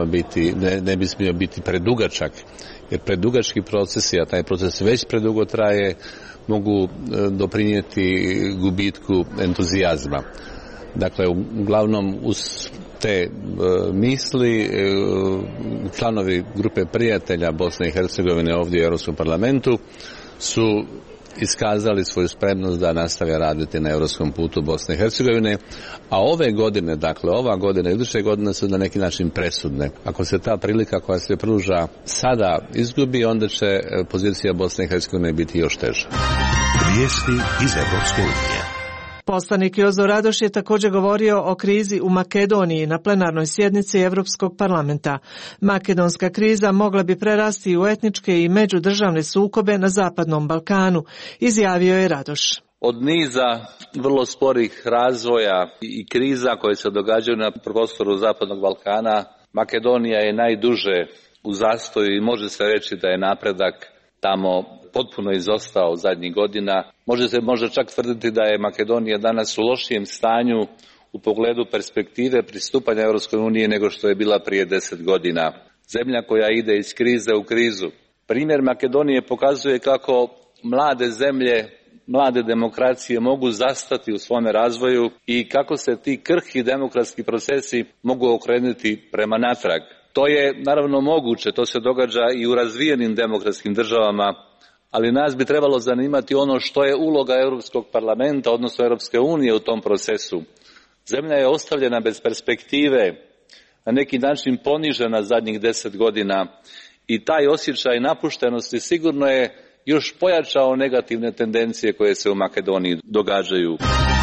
S14: ne bi smio biti predugačak, jer predugački procesi, a taj proces već predugo traje, mogu doprinijeti gubitku entuzijazma. Dakle, uglavnom uz te misli članovi grupe prijatelja Bosne i Hercegovine ovdje u Europskom parlamentu su iskazali svoju spremnost da nastave raditi na europskom putu Bosne i Hercegovine, a ove godine, dakle ova godina i iduće godine su na neki način presudne. Ako se ta prilika koja se pruža sada izgubi, onda će pozicija Bosne i Hercegovine biti još teža.
S11: Vijesti iz Evropske unije.
S12: Poslanik Jozo Radoš je također govorio o krizi u Makedoniji na plenarnoj sjednici Evropskog parlamenta. Makedonska kriza mogla bi prerasti u etničke i međudržavne sukobe na Zapadnom Balkanu, izjavio je Radoš.
S14: Od niza vrlo sporih razvoja i kriza koje se događaju na prostoru Zapadnog Balkana, Makedonija je najduže u zastoju i može se reći da je napredak tamo potpuno izostao zadnjih godina. Može se možda čak tvrditi da je Makedonija danas u lošijem stanju u pogledu perspektive pristupanja Europskoj uniji nego što je bila prije 10 godina. Zemlja koja ide iz krize u krizu. Primjer Makedonije pokazuje kako mlade zemlje, mlade demokracije mogu zastati u svome razvoju i kako se ti krhki demokratski procesi mogu okrenuti prema natrag. To je naravno moguće, to se događa i u razvijenim demokratskim državama, ali nas bi trebalo zanimati ono što je uloga Europskog parlamenta, odnosno Europske unije u tom procesu. Zemlja je ostavljena bez perspektive, na neki način ponižena zadnjih 10 godina i taj osjećaj napuštenosti sigurno je još pojačao negativne tendencije koje se u Makedoniji događaju.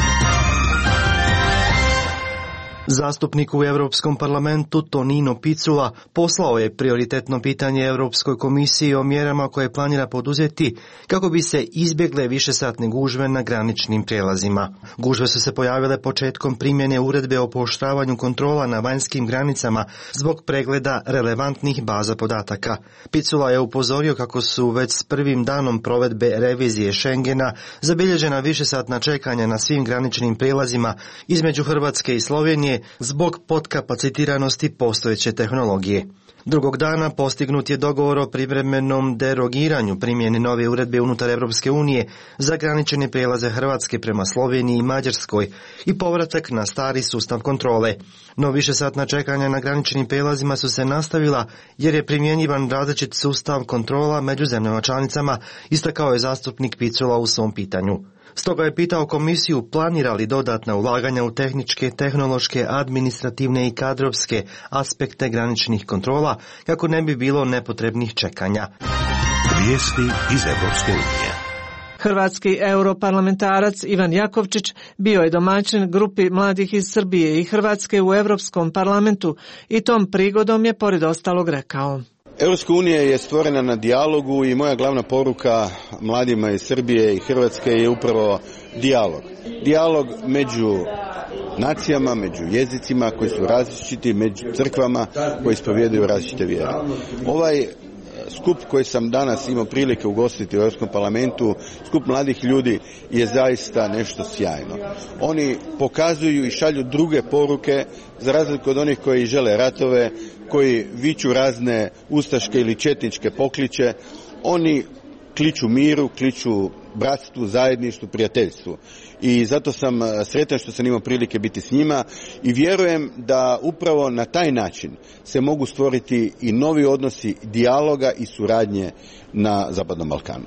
S6: Zastupnik u Europskom parlamentu Tonino Picula poslao je prioritetno pitanje Europskoj komisiji o mjerama koje planira poduzeti kako bi se izbjegle višesatne gužve na graničnim prijelazima. Gužve su se pojavile početkom primjene uredbe o pooštravanju kontrola na vanjskim granicama zbog pregleda relevantnih baza podataka. Picula je upozorio kako su već s prvim danom provedbe revizije Schengena zabilježena višesatna čekanja na svim graničnim prijelazima između Hrvatske i Slovenije zbog podkapacitiranosti postojeće tehnologije. Drugog dana postignut je dogovor o privremenom derogiranju primjene nove uredbe unutar Europske unije za granične prijelaze Hrvatske prema Sloveniji i Mađarskoj i povratak na stari sustav kontrole. No višesatna čekanja na graničnim prijelazima su se nastavila jer je primjenjivan različit sustav kontrola među zemljama članicama, istakao je zastupnik Picula u svom pitanju. Stoga je pitao komisiju planira li dodatna ulaganja u tehničke, tehnološke, administrativne i kadrovske aspekte graničnih kontrola kako ne bi bilo nepotrebnih čekanja.
S11: Vijesti iz Evropske unije.
S12: Hrvatski europarlamentarac Ivan Jakovčić bio je domaćin grupi mladih iz Srbije i Hrvatske u Europskom parlamentu i tom prigodom je pored ostalog rekao:
S15: Europska unija je stvorena na dijalogu i moja glavna poruka mladima iz Srbije i Hrvatske je upravo dijalog. Dijalog među nacijama, među jezicima koji su različiti, među crkvama koji ispovjedaju različite vjere. Ovaj skup koji sam danas imao prilike ugostiti u Europskom parlamentu, skup mladih ljudi, je zaista nešto sjajno. Oni pokazuju i šalju druge poruke, za razliku od onih koji žele ratove, koji viču razne ustaške ili četničke pokliče. Oni kliču miru, kliču bratstvu, zajedništvu, prijateljstvu. I zato sam sretan što sam imao prilike biti s njima i vjerujem da upravo na taj način se mogu stvoriti i novi odnosi dijaloga i suradnje na Zapadnom Balkanu.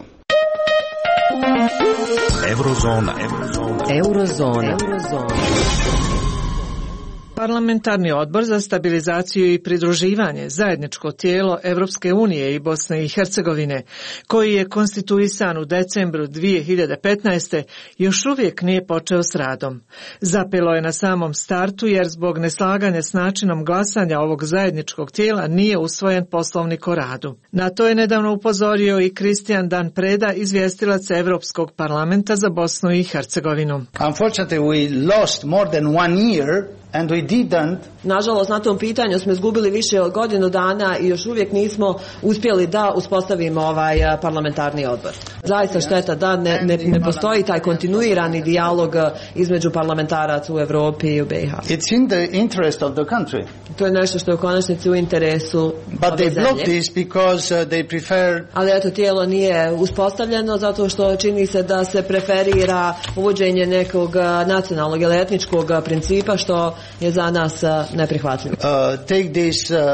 S9: Eurozona.
S12: Parlamentarni odbor za stabilizaciju i pridruživanje, zajedničko tijelo Evropske unije i Bosne i Hercegovine, koji je konstituisan u decembru 2015. još uvijek nije počeo s radom. Zapelo je na samom startu jer zbog neslaganja s načinom glasanja ovog zajedničkog tijela nije usvojen poslovnik o radu. Na to je nedavno upozorio i Kristijan Dan Preda, izvjestilac Evropskog parlamenta za Bosnu i Hercegovinu.
S16: Unfortunately, we lost more than 1 year and we didn't.
S17: Nažalost, na tom pitanju smo izgubili više od godinu dana i još uvijek nismo uspjeli da uspostavimo ovaj parlamentarni odbor. Zaista šteta da ne postoji taj kontinuirani dijalog između parlamentaraca u Europi i u BiH.
S16: It's in the interest of the country.
S17: To je nešto što je u konačnici u interesu
S16: But they block this because they prefer.
S17: Ali eto, tijelo nije uspostavljeno zato što čini se da se preferira uvođenje nekog nacionalnog ili etničkog principa što je za nas neprihvatljivo.
S16: Take this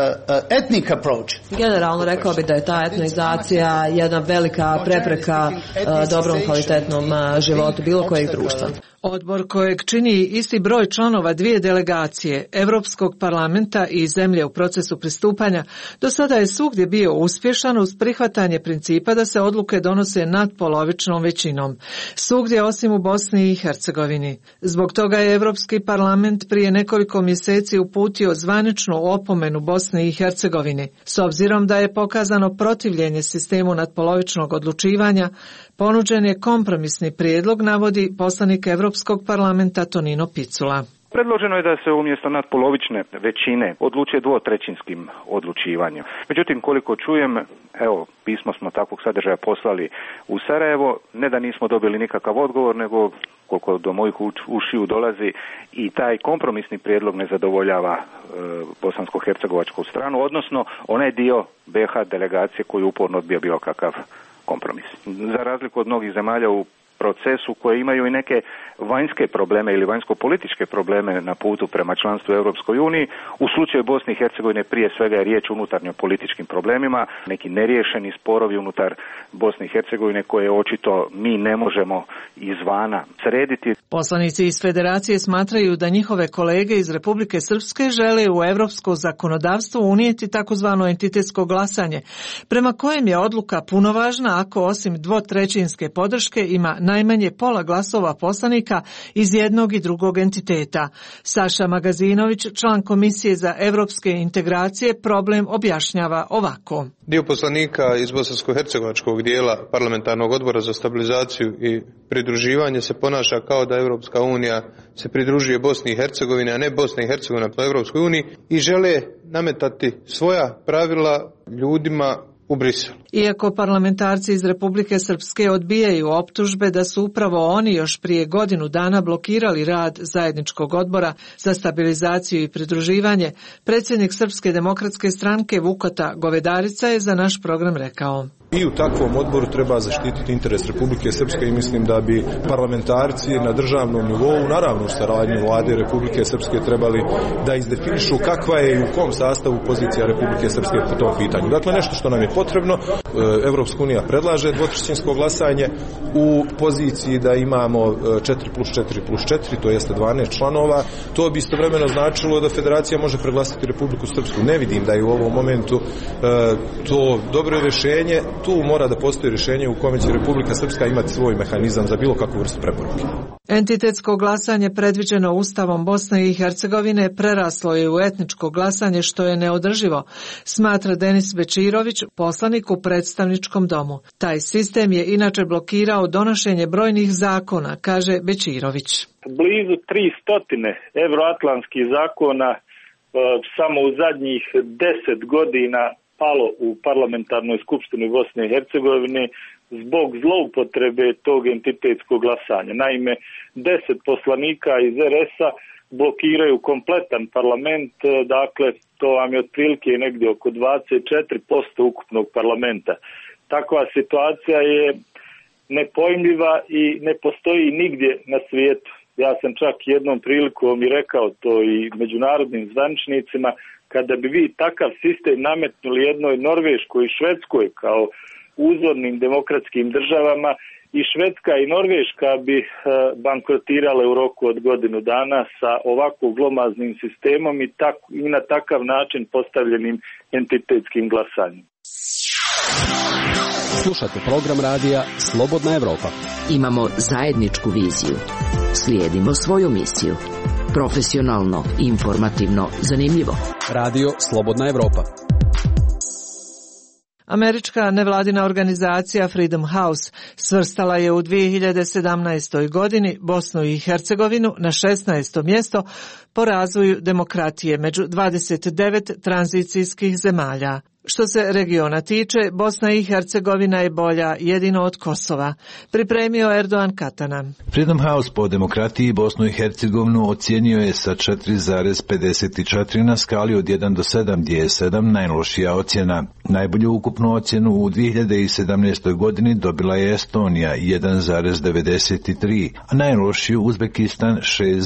S16: ethnic approach.
S17: Generalno rekao bi da je ta etnizacija jedna velika prepreka dobrom kvalitetnom životu bilo kojeg društva.
S12: Odbor kojeg čini isti broj članova dvije delegacije Evropskog parlamenta i zemlje u procesu pristupanja, do sada je svugdje bio uspješan uz prihvatanje principa da se odluke donose nadpolovičnom većinom. Svugdje osim u Bosni i Hercegovini. Zbog toga je Evropski parlament prije nekoliko mjeseci uputio zvaničnu opomenu Bosni i Hercegovini. S obzirom da je pokazano protivljenje sistemu nadpolovičnog odlučivanja, ponuđen je kompromisni prijedlog, navodi poslanik Europskog parlamenta Tonino Picula.
S3: Predloženo je da se umjesto nadpolovične većine odlučuje dvotrećinskim odlučivanjem. Međutim, koliko čujem, evo, pismo smo takvog sadržaja poslali u Sarajevo, ne da nismo dobili nikakav odgovor, nego koliko do mojih ušiju dolazi i taj kompromisni prijedlog ne zadovoljava bosansko-hercegovačku stranu, odnosno onaj dio BiH delegacije koji uporno odbija bilo kakav kompromis. Za razliku od mnogih zemalja u procesu koje imaju i neke vanjske probleme ili vanjsko-političke probleme na putu prema članstvu u Europskoj uniji. U slučaju Bosne i Hercegovine prije svega je riječ o unutarnjo-političkim problemima, neki neriješeni sporovi unutar Bosne i Hercegovine koje očito mi ne možemo izvana srediti.
S12: Poslanici iz Federacije smatraju da njihove kolege iz Republike Srpske žele u europsko zakonodavstvo unijeti takozvano entitetsko glasanje, prema kojem je odluka punovažna ako osim dvotrećinske podrške ima najmanje pola glasova poslanika iz jednog i drugog entiteta. Saša Magazinović, član Komisije za europske integracije, problem objašnjava ovako.
S4: Dio poslanika iz bosansko-hercegovačkog dijela parlamentarnog odbora za stabilizaciju i pridruživanje se ponaša kao da Europska unija se pridružuje Bosni i Hercegovini, a ne Bosna i Hercegovina po Europskoj uniji i žele nametati svoja pravila ljudima u Briselu.
S12: Iako parlamentarci iz Republike Srpske odbijaju optužbe da su upravo oni još prije godinu dana blokirali rad zajedničkog odbora za stabilizaciju i pridruživanje, predsjednik Srpske demokratske stranke Vukota Govedarica je za naš program rekao:
S21: I u takvom odboru treba zaštititi interes Republike Srpske i mislim da bi parlamentarci na državnom nivou, naravno u saradnji vlade Republike Srpske, trebali da izdefinišu kakva je i u kom sastavu pozicija Republike Srpske po tom pitanju. Dakle, nešto što nam je potrebno, Evropska unija predlaže dvotrećinsko glasanje u poziciji da imamo 4+4+4, to jeste 12 članova. To bi istovremeno značilo da Federacija može preglasati Republiku Srpsku. Ne vidim da je u ovom momentu to dobro rješenje. Tu mora da postoji rješenje u kome će Republika Srpska imati svoj mehanizam za bilo kakvu vrstu preporuke.
S12: Entitetsko glasanje predviđeno Ustavom Bosne i Hercegovine preraslo je u etničko glasanje što je neodrživo, smatra Denis Bečirović, poslanik u predstavničkom domu. Taj sistem je inače blokirao donošenje brojnih zakona, kaže Bečirović.
S22: Blizu 300 evroatlantskih zakona samo u zadnjih 10 godina palo u parlamentarnoj skupštini Bosne i Hercegovine zbog zloupotrebe tog entitetskog glasanja. Naime, 10 poslanika iz RS-a blokiraju kompletan parlament, dakle to vam je otprilike negdje oko 24% ukupnog parlamenta. Takva situacija je nepojmljiva i ne postoji nigdje na svijetu. Ja sam čak jednom prilikom i rekao to i međunarodnim zvaničnicima, kada bi vi takav sistem nametnuli jednoj Norveškoj i Švedskoj kao uzornim demokratskim državama, i Švedska i Norveška bi bankrotirale u roku od godinu dana sa ovako glomaznim sistemom i na takav način postavljenim entitetskim glasanjem.
S23: Slušate program radija Slobodna Evropa.
S24: Imamo zajedničku viziju. Slijedimo svoju misiju. Profesionalno, informativno, zanimljivo.
S23: Radio Slobodna Evropa.
S12: Američka nevladina organizacija Freedom House svrstala je u 2017. godini Bosnu i Hercegovinu na 16. mjesto po razvoju demokratije među 29 tranzicijskih zemalja. Što se regiona tiče, Bosna i Hercegovina je bolja jedino od Kosova, pripremio Erdogan Katana.
S18: Freedom House po demokratiji Bosnu i Hercegovinu ocijenio je sa 4,54 na skali od 1 do 7, gdje je 7 najlošija ocjena. Najbolju ukupnu ocjenu u 2017. godini dobila je Estonija 1,93, a najlošiju Uzbekistan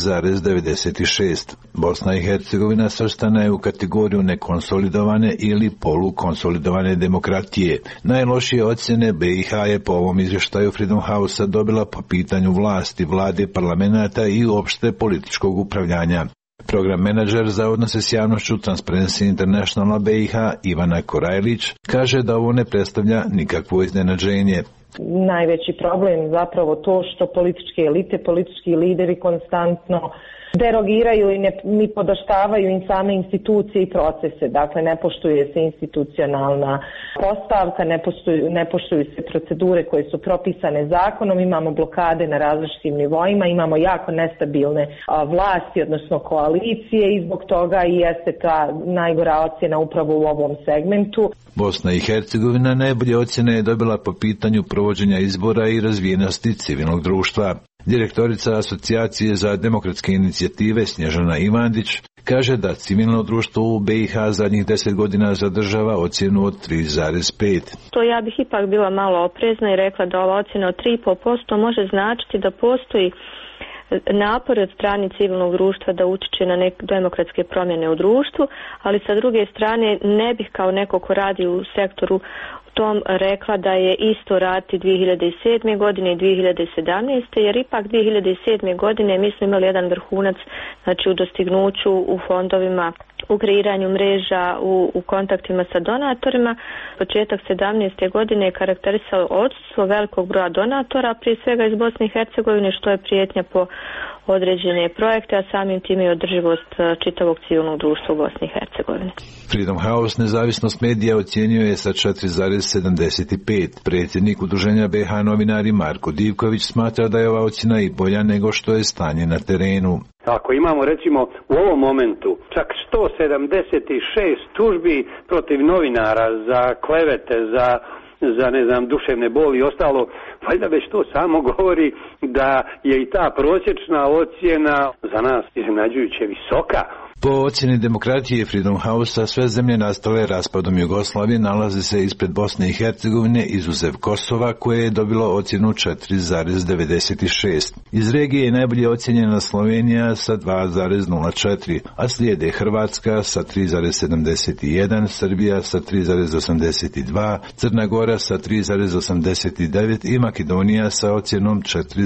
S18: 6,96. Bosna i Hercegovina svrstana je u kategoriju nekonsolidovane ili polukonsolidovane demokratije. Najlošije ocjene BiH je po ovom izvještaju Freedom House-a dobila po pitanju vlasti, vlade, parlamenta i uopšte političkog upravljanja. Program menadžer za odnose s javnošću Transparency International BiH Ivana Korajlić kaže da ovo ne predstavlja nikakvo iznenađenje.
S2: Najveći problem je zapravo to što političke elite, politički lideri konstantno derogiraju i ne podoštavaju im same institucije i procese. Dakle, ne poštuje se institucionalna postavka, ne poštuju se procedure koje su propisane zakonom, imamo blokade na različitim nivoima, imamo jako nestabilne vlasti, odnosno koalicije i zbog toga i jeste ta najgora ocjena upravo u ovom segmentu.
S18: Bosna i Hercegovina najbolje ocjene je dobila po pitanju provođenja izbora i razvijenosti civilnog društva. Direktorica Asocijacije za demokratske inicijative Snježana Ivandić kaže da civilno društvo u BiH zadnjih 10 godina zadržava ocjenu od 3,5.
S5: To ja bih ipak bila malo oprezna i rekla da ova ocjena od 3,5% može značiti da postoji napor od strane civilnog društva da utiče na neke demokratske promjene u društvu, ali sa druge strane ne bih kao neko ko radi u sektoru tom rekla da je isto raditi 2007. godine i 2017. jer ipak 2007. godine mi smo imali jedan vrhunac, znači u dostignuću, u fondovima, u kreiranju mreža, u kontaktima sa donatorima. Početak 2017. godine je karakterisao odsustvo velikog broja donatora, prije svega iz Bosne i Hercegovine, što je prijetnja po određene projekte, a samim time i održivost čitavog civilnog društva u Bosni i Hercegovini.
S18: Freedom House nezavisnost medija ocjenjuje je sa 4,75. Predsjednik udruženja BiH novinari Marko Divković smatra da je ova ocjena i bolja nego što je stanje na terenu.
S7: Ako imamo recimo u ovom momentu čak 176 tužbi protiv novinara za klevete, za duševne boli i ostalo, valjda već to samo govori da je i ta prosječna ocjena za nas iznenađujuće visoka.
S18: Po ocjeni demokratije Freedom House-a sve zemlje nastale raspadom Jugoslavije nalaze se ispred Bosne i Hercegovine izuzev Kosova koje je dobilo ocjenu 4,96. Iz regije je najbolje ocjenjena Slovenija sa 2,04, a slijede Hrvatska sa 3,71, Srbija sa 3,82, Crna Gora sa 3,89 i Makedonija sa ocjenom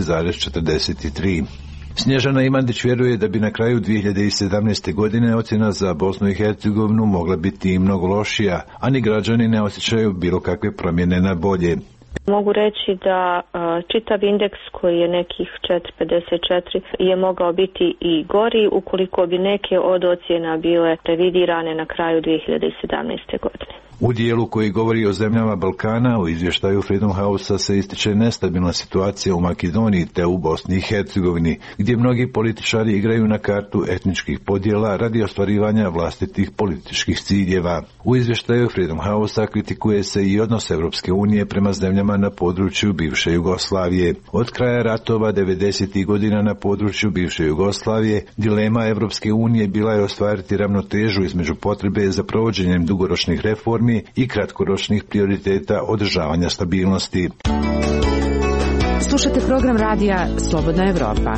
S18: 4,43. Snježana Ivandić vjeruje da bi na kraju 2017. godine ocjena za Bosnu i Hercegovinu mogla biti i mnogo lošija, a ni građani ne osjećaju bilo kakve promjene na bolje.
S5: Mogu reći da čitav indeks koji je nekih 4,54 je mogao biti i gori ukoliko bi neke od ocjena bile revidirane na kraju 2017. godine.
S18: U dijelu koji govori o zemljama Balkana u izvještaju Freedom House-a se ističe nestabilna situacija u Makedoniji te u Bosni i Hercegovini, gdje mnogi političari igraju na kartu etničkih podjela radi ostvarivanja vlastitih političkih ciljeva. U izvještaju Freedom House-a kritikuje se i odnos Europske unije prema zemljama na području bivše Jugoslavije. Od kraja ratova 90. godina na području bivše Jugoslavije dilema Europske unije bila je ostvariti ravnotežu između potrebe za provođenjem dugoročnih reformi i kratkoročnih prioriteta održavanja stabilnosti.
S9: Slušate program radija Slobodna Evropa.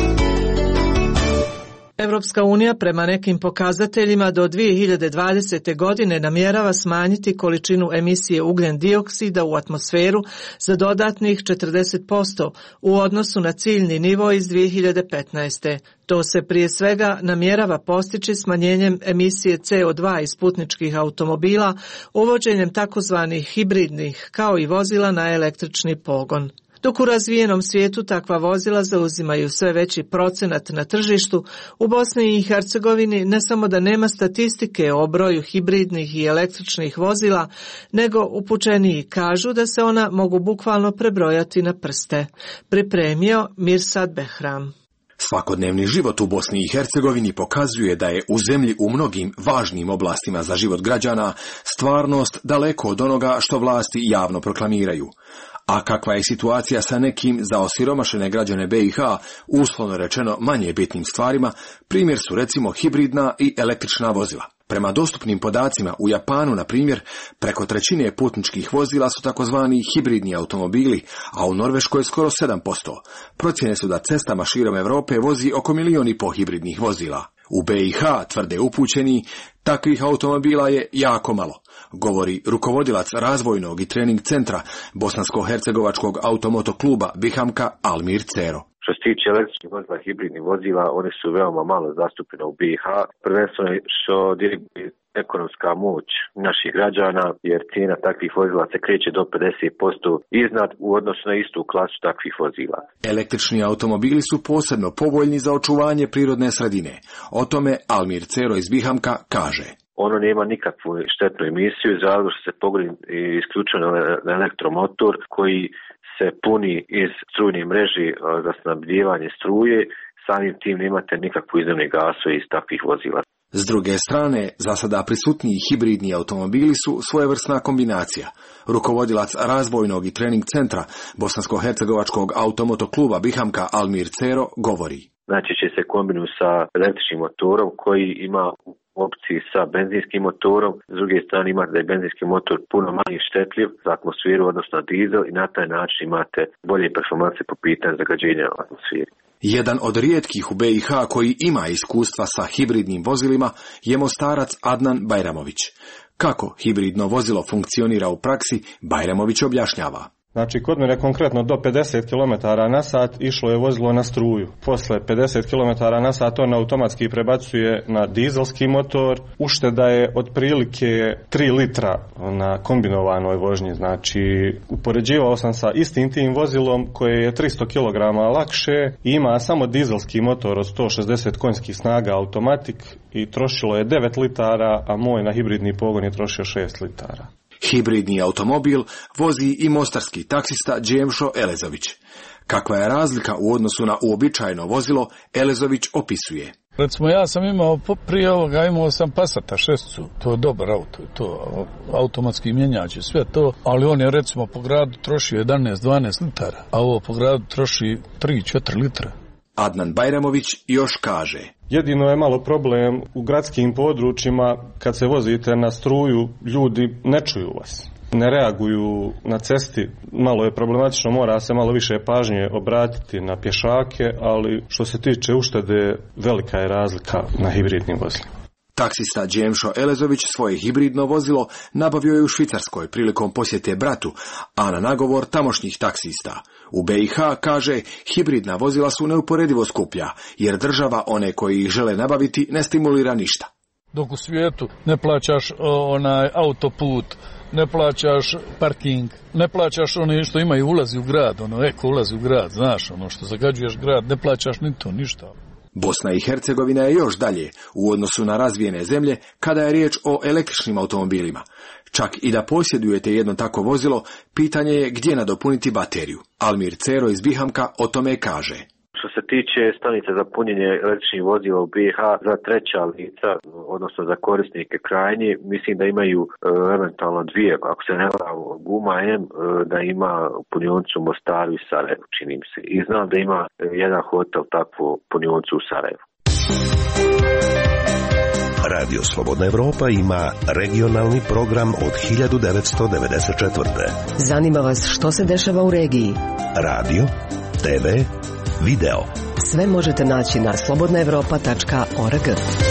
S12: Evropska unija prema nekim pokazateljima do 2020. godine namjerava smanjiti količinu emisije ugljen dioksida u atmosferu za dodatnih 40% u odnosu na ciljni nivo iz 2015. To se prije svega namjerava postići smanjenjem emisije CO2 iz putničkih automobila, uvođenjem takozvanih hibridnih kao i vozila na električni pogon. Dok u razvijenom svijetu takva vozila zauzimaju sve veći procenat na tržištu, u Bosni i Hercegovini ne samo da nema statistike o broju hibridnih i električnih vozila, nego upućeniji kažu da se ona mogu bukvalno prebrojati na prste. Pripremio Mirsad Behram.
S1: Svakodnevni život u Bosni i Hercegovini pokazuje da je u zemlji u mnogim važnim oblastima za život građana stvarnost daleko od onoga što vlasti javno proklamiraju. A kakva je situacija sa nekim za osiromašene građane BiH, uslovno rečeno manje bitnim stvarima, primjer su recimo hibridna i električna vozila. Prema dostupnim podacima u Japanu, na primjer, preko trećine putničkih vozila su takozvani hibridni automobili, a u Norveškoj skoro 7%. Procjene su da cestama širom Europe vozi oko 1,5 milijuna hibridnih vozila. U BiH, tvrde upućeni, takvih automobila je jako malo, govori rukovodilac razvojnog i trening centra Bosansko-hercegovačkog automoto kluba Bihamka Almir Cero.
S8: Što se tiče električnih vozila, hibridnih vozila, one su veoma malo zastupljene u BiH, prvenstveno što diriguje ekonomska moć naših građana, jer cijena takvih vozila se kreće do 50% iznad u odnosu na istu klasu takvih vozila.
S1: Električni automobili su posebno povoljni za očuvanje prirodne sredine. O tome Almir Cero iz Bihamka kaže.
S8: Ono nema nikakvu štetnu emisiju, zato što se pogoni isključeno na elektromotor koji se puni iz strujne mreži za snabdijevanje struje, samim tim nemate nikakvu izdimne gasove iz takvih vozila.
S1: S druge strane, za sada prisutniji hibridni automobili su svojevrsna kombinacija. Rukovodilac razvojnog i trening centra Bosansko-hercegovačkog automoto kluba Bihamka Almir Cero govori.
S8: Znači će se kombinuju sa električnim motorom koji ima opciji sa benzinskim motorom, s druge strane imate da je benzinski motor puno manje štetljiv za atmosferu odnosno dizel i na taj način imate bolje performanse po pitanju zagađenja u atmosferi.
S1: Jedan od rijetkih u BiH koji ima iskustva sa hibridnim vozilima je Mostarac Adnan Bajramović. Kako hibridno vozilo funkcionira u praksi, Bajramović objašnjava.
S10: Znači, kod mene konkretno do 50 km na sat išlo je vozilo na struju. Posle 50 km na sat on automatski prebacuje na dizelski motor. Ušteda je otprilike 3 litra na kombinovanoj vožnji. Znači, upoređivao sam sa istim tim vozilom koje je 300 kg lakše i ima samo dizelski motor od 160 konjskih snaga automatik i trošilo je 9 litara, a moj na hibridni pogon je trošio 6 litara.
S1: Hibridni automobil vozi i mostarski taksista Džemšo Elezović. Kakva je razlika u odnosu na uobičajeno vozilo, Elezović opisuje.
S19: Recimo, ja sam imao, prije ovoga imao sam Passata 6, to je dobar auto, to automatski mjenjač, sve to, ali on je recimo po gradu trošio 11-12 litara, a ovo po gradu troši 3-4 litra.
S1: Adnan Bajramović još kaže.
S10: Jedino je malo problem u gradskim područjima, kad se vozite na struju, ljudi ne čuju vas, ne reaguju na cesti, malo je problematično, mora se malo više pažnje obratiti na pješake, ali što se tiče uštede, velika je razlika na hibridnim vozilima.
S1: Taksista Džemšo Elezović svoje hibridno vozilo nabavio je u Švicarskoj prilikom posjete bratu, a na nagovor tamošnjih taksista. U BiH, kaže, hibridna vozila su neuporedivo skuplja, jer država one koji ih žele nabaviti ne stimulira ništa.
S19: Dok u svijetu ne plaćaš onaj autoput, ne plaćaš parking, ne plaćaš ono što imaju ulazi u grad, eko ulazi u grad, znaš, što zagađuješ grad, ne plaćaš ni to, ništa.
S1: Bosna i Hercegovina je još dalje u odnosu na razvijene zemlje kada je riječ o električnim automobilima. Čak i da posjedujete jedno takvo vozilo, pitanje je gdje nadopuniti bateriju. Almir Cero iz Bihamka o tome kaže.
S8: Što se tiče stanice za punjenje električnih vozila u BiH za treća lica, odnosno za korisnike krajnje, mislim da imaju eventualno dvije, ako se ne varam, Guma M, da ima punionicu u Mostaru i Sarajevu, čini mi se. I znam da ima jedan hotel takvu punionicu u Sarajevu.
S11: Radio Slobodna Evropa ima regionalni program od 1994.
S13: Zanima vas što se dešava u regiji?
S11: Radio, TV, video.
S13: Sve možete naći na slobodnaevropa.org.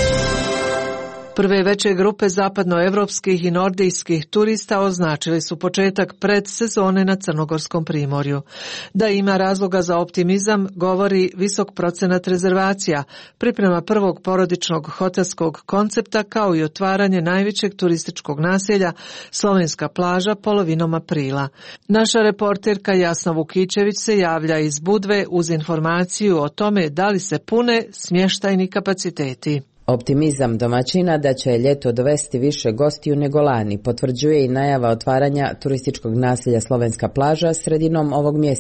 S12: Prve veće grupe zapadnoevropskih i nordijskih turista označili su početak predsezone na Crnogorskom primorju. Da ima razloga za optimizam govori visok procenat rezervacija, priprema prvog porodičnog hotelskog koncepta kao i otvaranje najvećeg turističkog naselja Slovenska plaža polovinom aprila. Naša reporterka Jasna Vukićević se javlja iz Budve uz informaciju o tome da li se pune smještajni kapaciteti.
S20: Optimizam domaćina da će ljeto dovesti više gostiju nego lani potvrđuje i najava otvaranja turističkog naselja Slovenska plaža sredinom ovog mjeseca,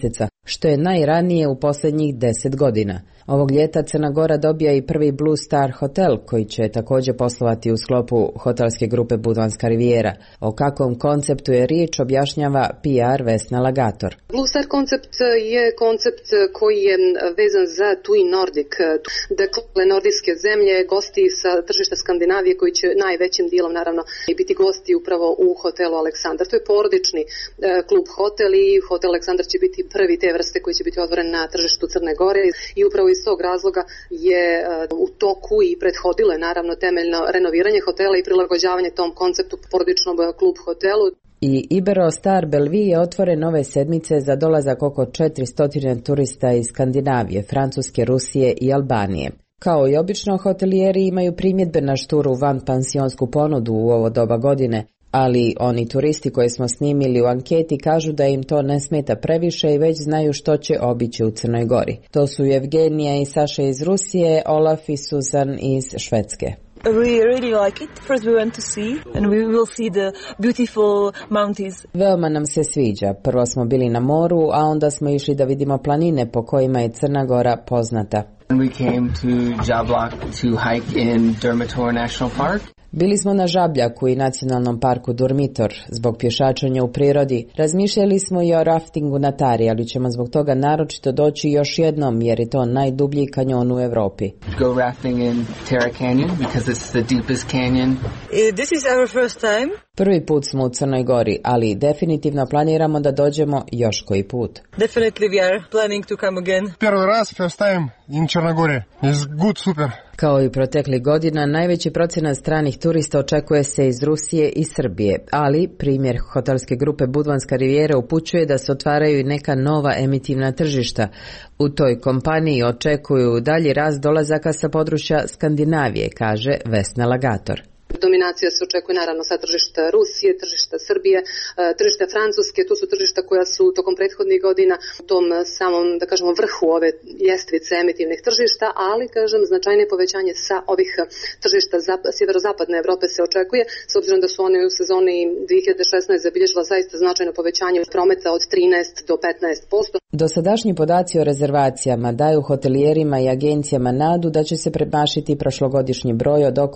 S20: što je najranije u posljednjih 10 godina. Ovog ljeta Crna Gora dobija i prvi Blue Star hotel, koji će također poslovati u sklopu hotelske grupe Budvanska rivijera. O kakvom konceptu je riječ objašnjava PR Vesna Lagator.
S6: Blue Star koncept je koncept koji je vezan za TUI Nordic, dakle nordijske zemlje, gosti sa tržišta Skandinavije koji će najvećim dijelom naravno biti gosti upravo u hotelu Aleksandar. To je porodični klub hotel i hotel Aleksandar će biti prvi te vrste koji će biti otvoren na tržištu Crne Gore i upravo iz tog razloga je u toku i prethodilo je naravno temeljno renoviranje hotela i prilagođavanje tom konceptu porodičnom klub hotelu.
S20: I Iberostar Bellevue je otvoren ove sedmice za dolazak oko 400 turista iz Skandinavije, Francuske, Rusije i Albanije. Kao i obično, hotelijeri imaju primjedbe na šturu vanpansionsku ponudu u ovo doba godine, ali oni turisti koje smo snimili u anketi kažu da im to ne smeta previše i već znaju što će obići u Crnoj Gori. To su Evgenija i Saša iz Rusije, Olaf i Suzan iz Švedske.
S14: We really like it. First we went to see and we will see the beautiful mountains.
S20: Veoma nam se sviđa. Prvo smo bili na moru, a onda smo išli da vidimo planine po kojima je Crna Gora poznata.
S15: We came to Jablok to hike in Durmitor National Park.
S20: Bili smo na Žabljaku i nacionalnom parku Durmitor zbog pješačenja u prirodi. Razmišljali smo i o raftingu na Tari, ali ćemo zbog toga naročito doći još jednom jer je to najdublji kanjon u Europi.
S15: Go rafting in Terra Canyon because it's the deepest canyon.
S14: This is our first time.
S20: Prvi put smo u Crnoj Gori, ali definitivno planiramo da dođemo još koji put.
S14: Definitely we are planning to come again.
S16: Prvi raz, first time in Crna Gora. It's good, super.
S20: Kao i proteklih godina, najveći procenat stranih turista očekuje se iz Rusije i Srbije, ali primjer hotelske grupe Budvanska rivijera upućuje da se otvaraju i neka nova emitivna tržišta. U toj kompaniji očekuju dalji rast dolazaka sa područja Skandinavije, kaže Vesna Lagator.
S6: Dominacija se očekuje naravno sa tržišta Rusije, tržišta Srbije, tržišta Francuske, to su tržišta koja su tokom prethodnih godina u tom samom, da kažemo, vrhu ove ljestvice emitivnih tržišta, ali, kažem, značajne povećanje sa ovih tržišta sjeverozapadne Evrope se očekuje, s obzirom da su one u sezoni 2016 zabilježila zaista značajno povećanje prometa od 13 do 15%.
S20: Dosadašnji podaci o rezervacijama daju hotelijerima i agencijama nadu da će se premašiti prošlogodišnji broj od oko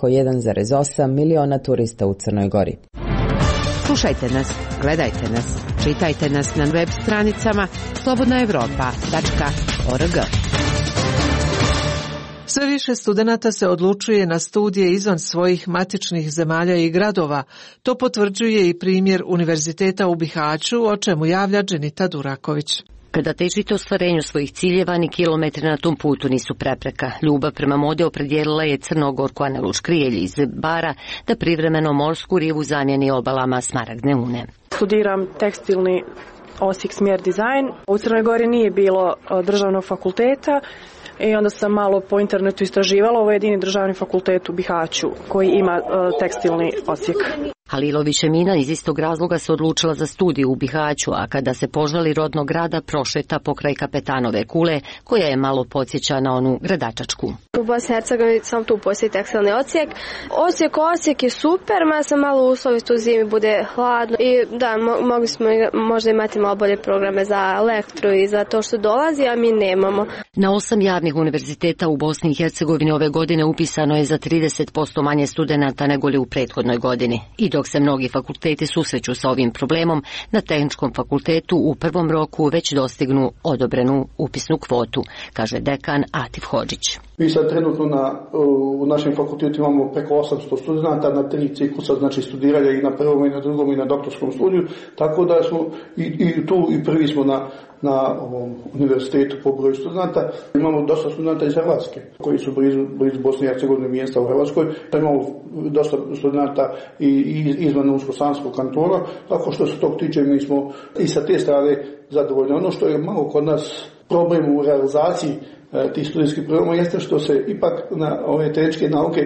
S20: 1,8 miliona turista u Crnoj Gori.
S25: Slušajte nas, gledajte nas, čitajte nas na web stranicama slobodnaevropa.org.
S12: Sve više studenata se odlučuje na studije izvan svojih matičnih zemalja i gradova. To potvrđuje i primjer Univerziteta u Bihaću, o čemu javlja Dženita Duraković.
S26: Kada težite ostvarenju svojih ciljeva, ni kilometri na tom putu nisu prepreka. Ljubav prema mode opredijelila je Crnogorku Anelu Škrijelj iz Bara da privremeno morsku rivu zamijeni obalama Smaragdne Une.
S27: Studiram tekstilni odsjek smjer dizajn. U Crnoj Gori nije bilo državnog fakulteta i onda sam malo po internetu istraživala. Ovo je jedini državni fakultet u Bihaću koji ima tekstilni odsjek.
S26: Halilović Emina iz istog razloga se odlučila za studiju u Bihaću, a kada se požali rodnog grada prošeta pokraj Kapetanove kule, koja je malo podsjeća na onu gradačačku.
S28: U Bosni i Hercegovini sam tu postoji tekstilni odsjek. Odsjek je super, ma sam malo uslovi tu zimi bude hladno i da, mogli smo možda imati malo bolje programe za elektru i za to što dolazi, a mi nemamo.
S26: Na 8 javnih univerziteta u Bosni i Hercegovini ove godine upisano je za 30% manje studenata nego li u prethodnoj godini. I dok se mnogi fakulteti susreću sa ovim problemom, na Tehničkom fakultetu u prvom roku već dostignu odobrenu upisnu kvotu, kaže dekan Atif Hodžić.
S29: Mi sad trenutno u našem fakultetu imamo preko 800 studenta na 3 ciklusa, znači studiranja i na prvom i na drugom i na doktorskom studiju, tako da smo i tu i prvi smo na ovom univerzitetu po broju studenta. Imamo dosta studenta iz Hrvatske koji su blizu Bosne i Hercegovine, mjesta u Hrvatskoj. Imamo dosta studenta i izvan Unsko-Sanskog kantona, tako što se tog tiče mi smo i sa te strane zadovoljni. Ono što je malo kod nas problem u realizaciji tih studijskih programa jeste što se ipak na ove tehničke nauke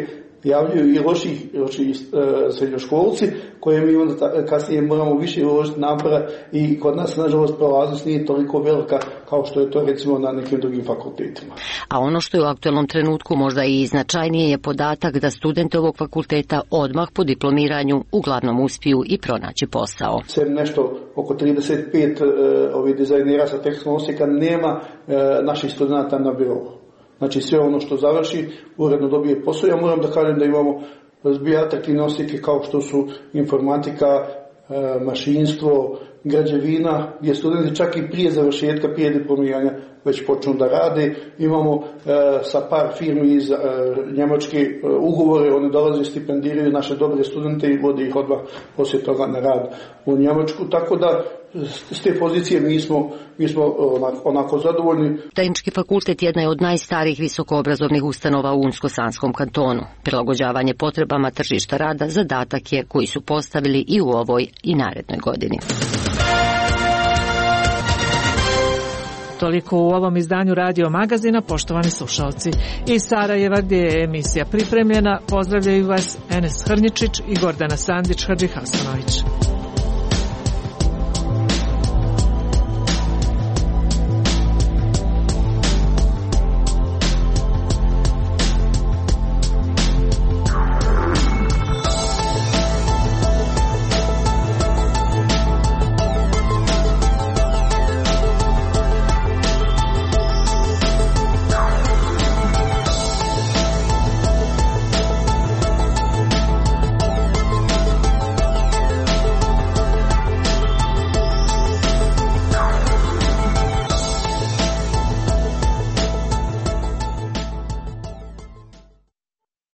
S29: javljaju i loši srednjoškolci, koje mi onda kasnije moramo više uložiti napora i kod nas, nažalost, prolaznost nije toliko velika kao što je to recimo na nekim drugim fakultetima.
S26: A ono što je u aktualnom trenutku možda i značajnije je podatak da studenti ovog fakulteta odmah po diplomiranju uglavnom uspiju i pronaći posao.
S29: Sem nešto oko 35 ovih dizajnera sa tehničkog osjeka nema naših studenta na birou. Znači sve ono što završi uredno dobije posao. Ja moram da kažem da imamo zbilja atraktivne osjeke kao što su informatika, mašinstvo, građevina, gdje studenti čak i prije završetka, prije diplomiranja već počnu da rade. Imamo sa par firmi iz Njemačke ugovore, oni dolaze, stipendiraju naše dobre studente i vode ih odmah poslije toga na rad u Njemačku, tako da s te pozicije mi smo onako zadovoljni.
S26: Tehnički fakultet jedna je od najstarijih visokoobrazovnih ustanova u Unsko-Sanskom kantonu. Prilagođavanje potrebama tržišta rada zadatak je koji su postavili i u ovoj i narednoj godini.
S12: Toliko u ovom izdanju Radio Magazina, poštovani slušalci. Iz Sarajeva, gdje je emisija pripremljena, pozdravljaju vas Enes Hrnjičić i Gordana Sandić-Hadžihasanović.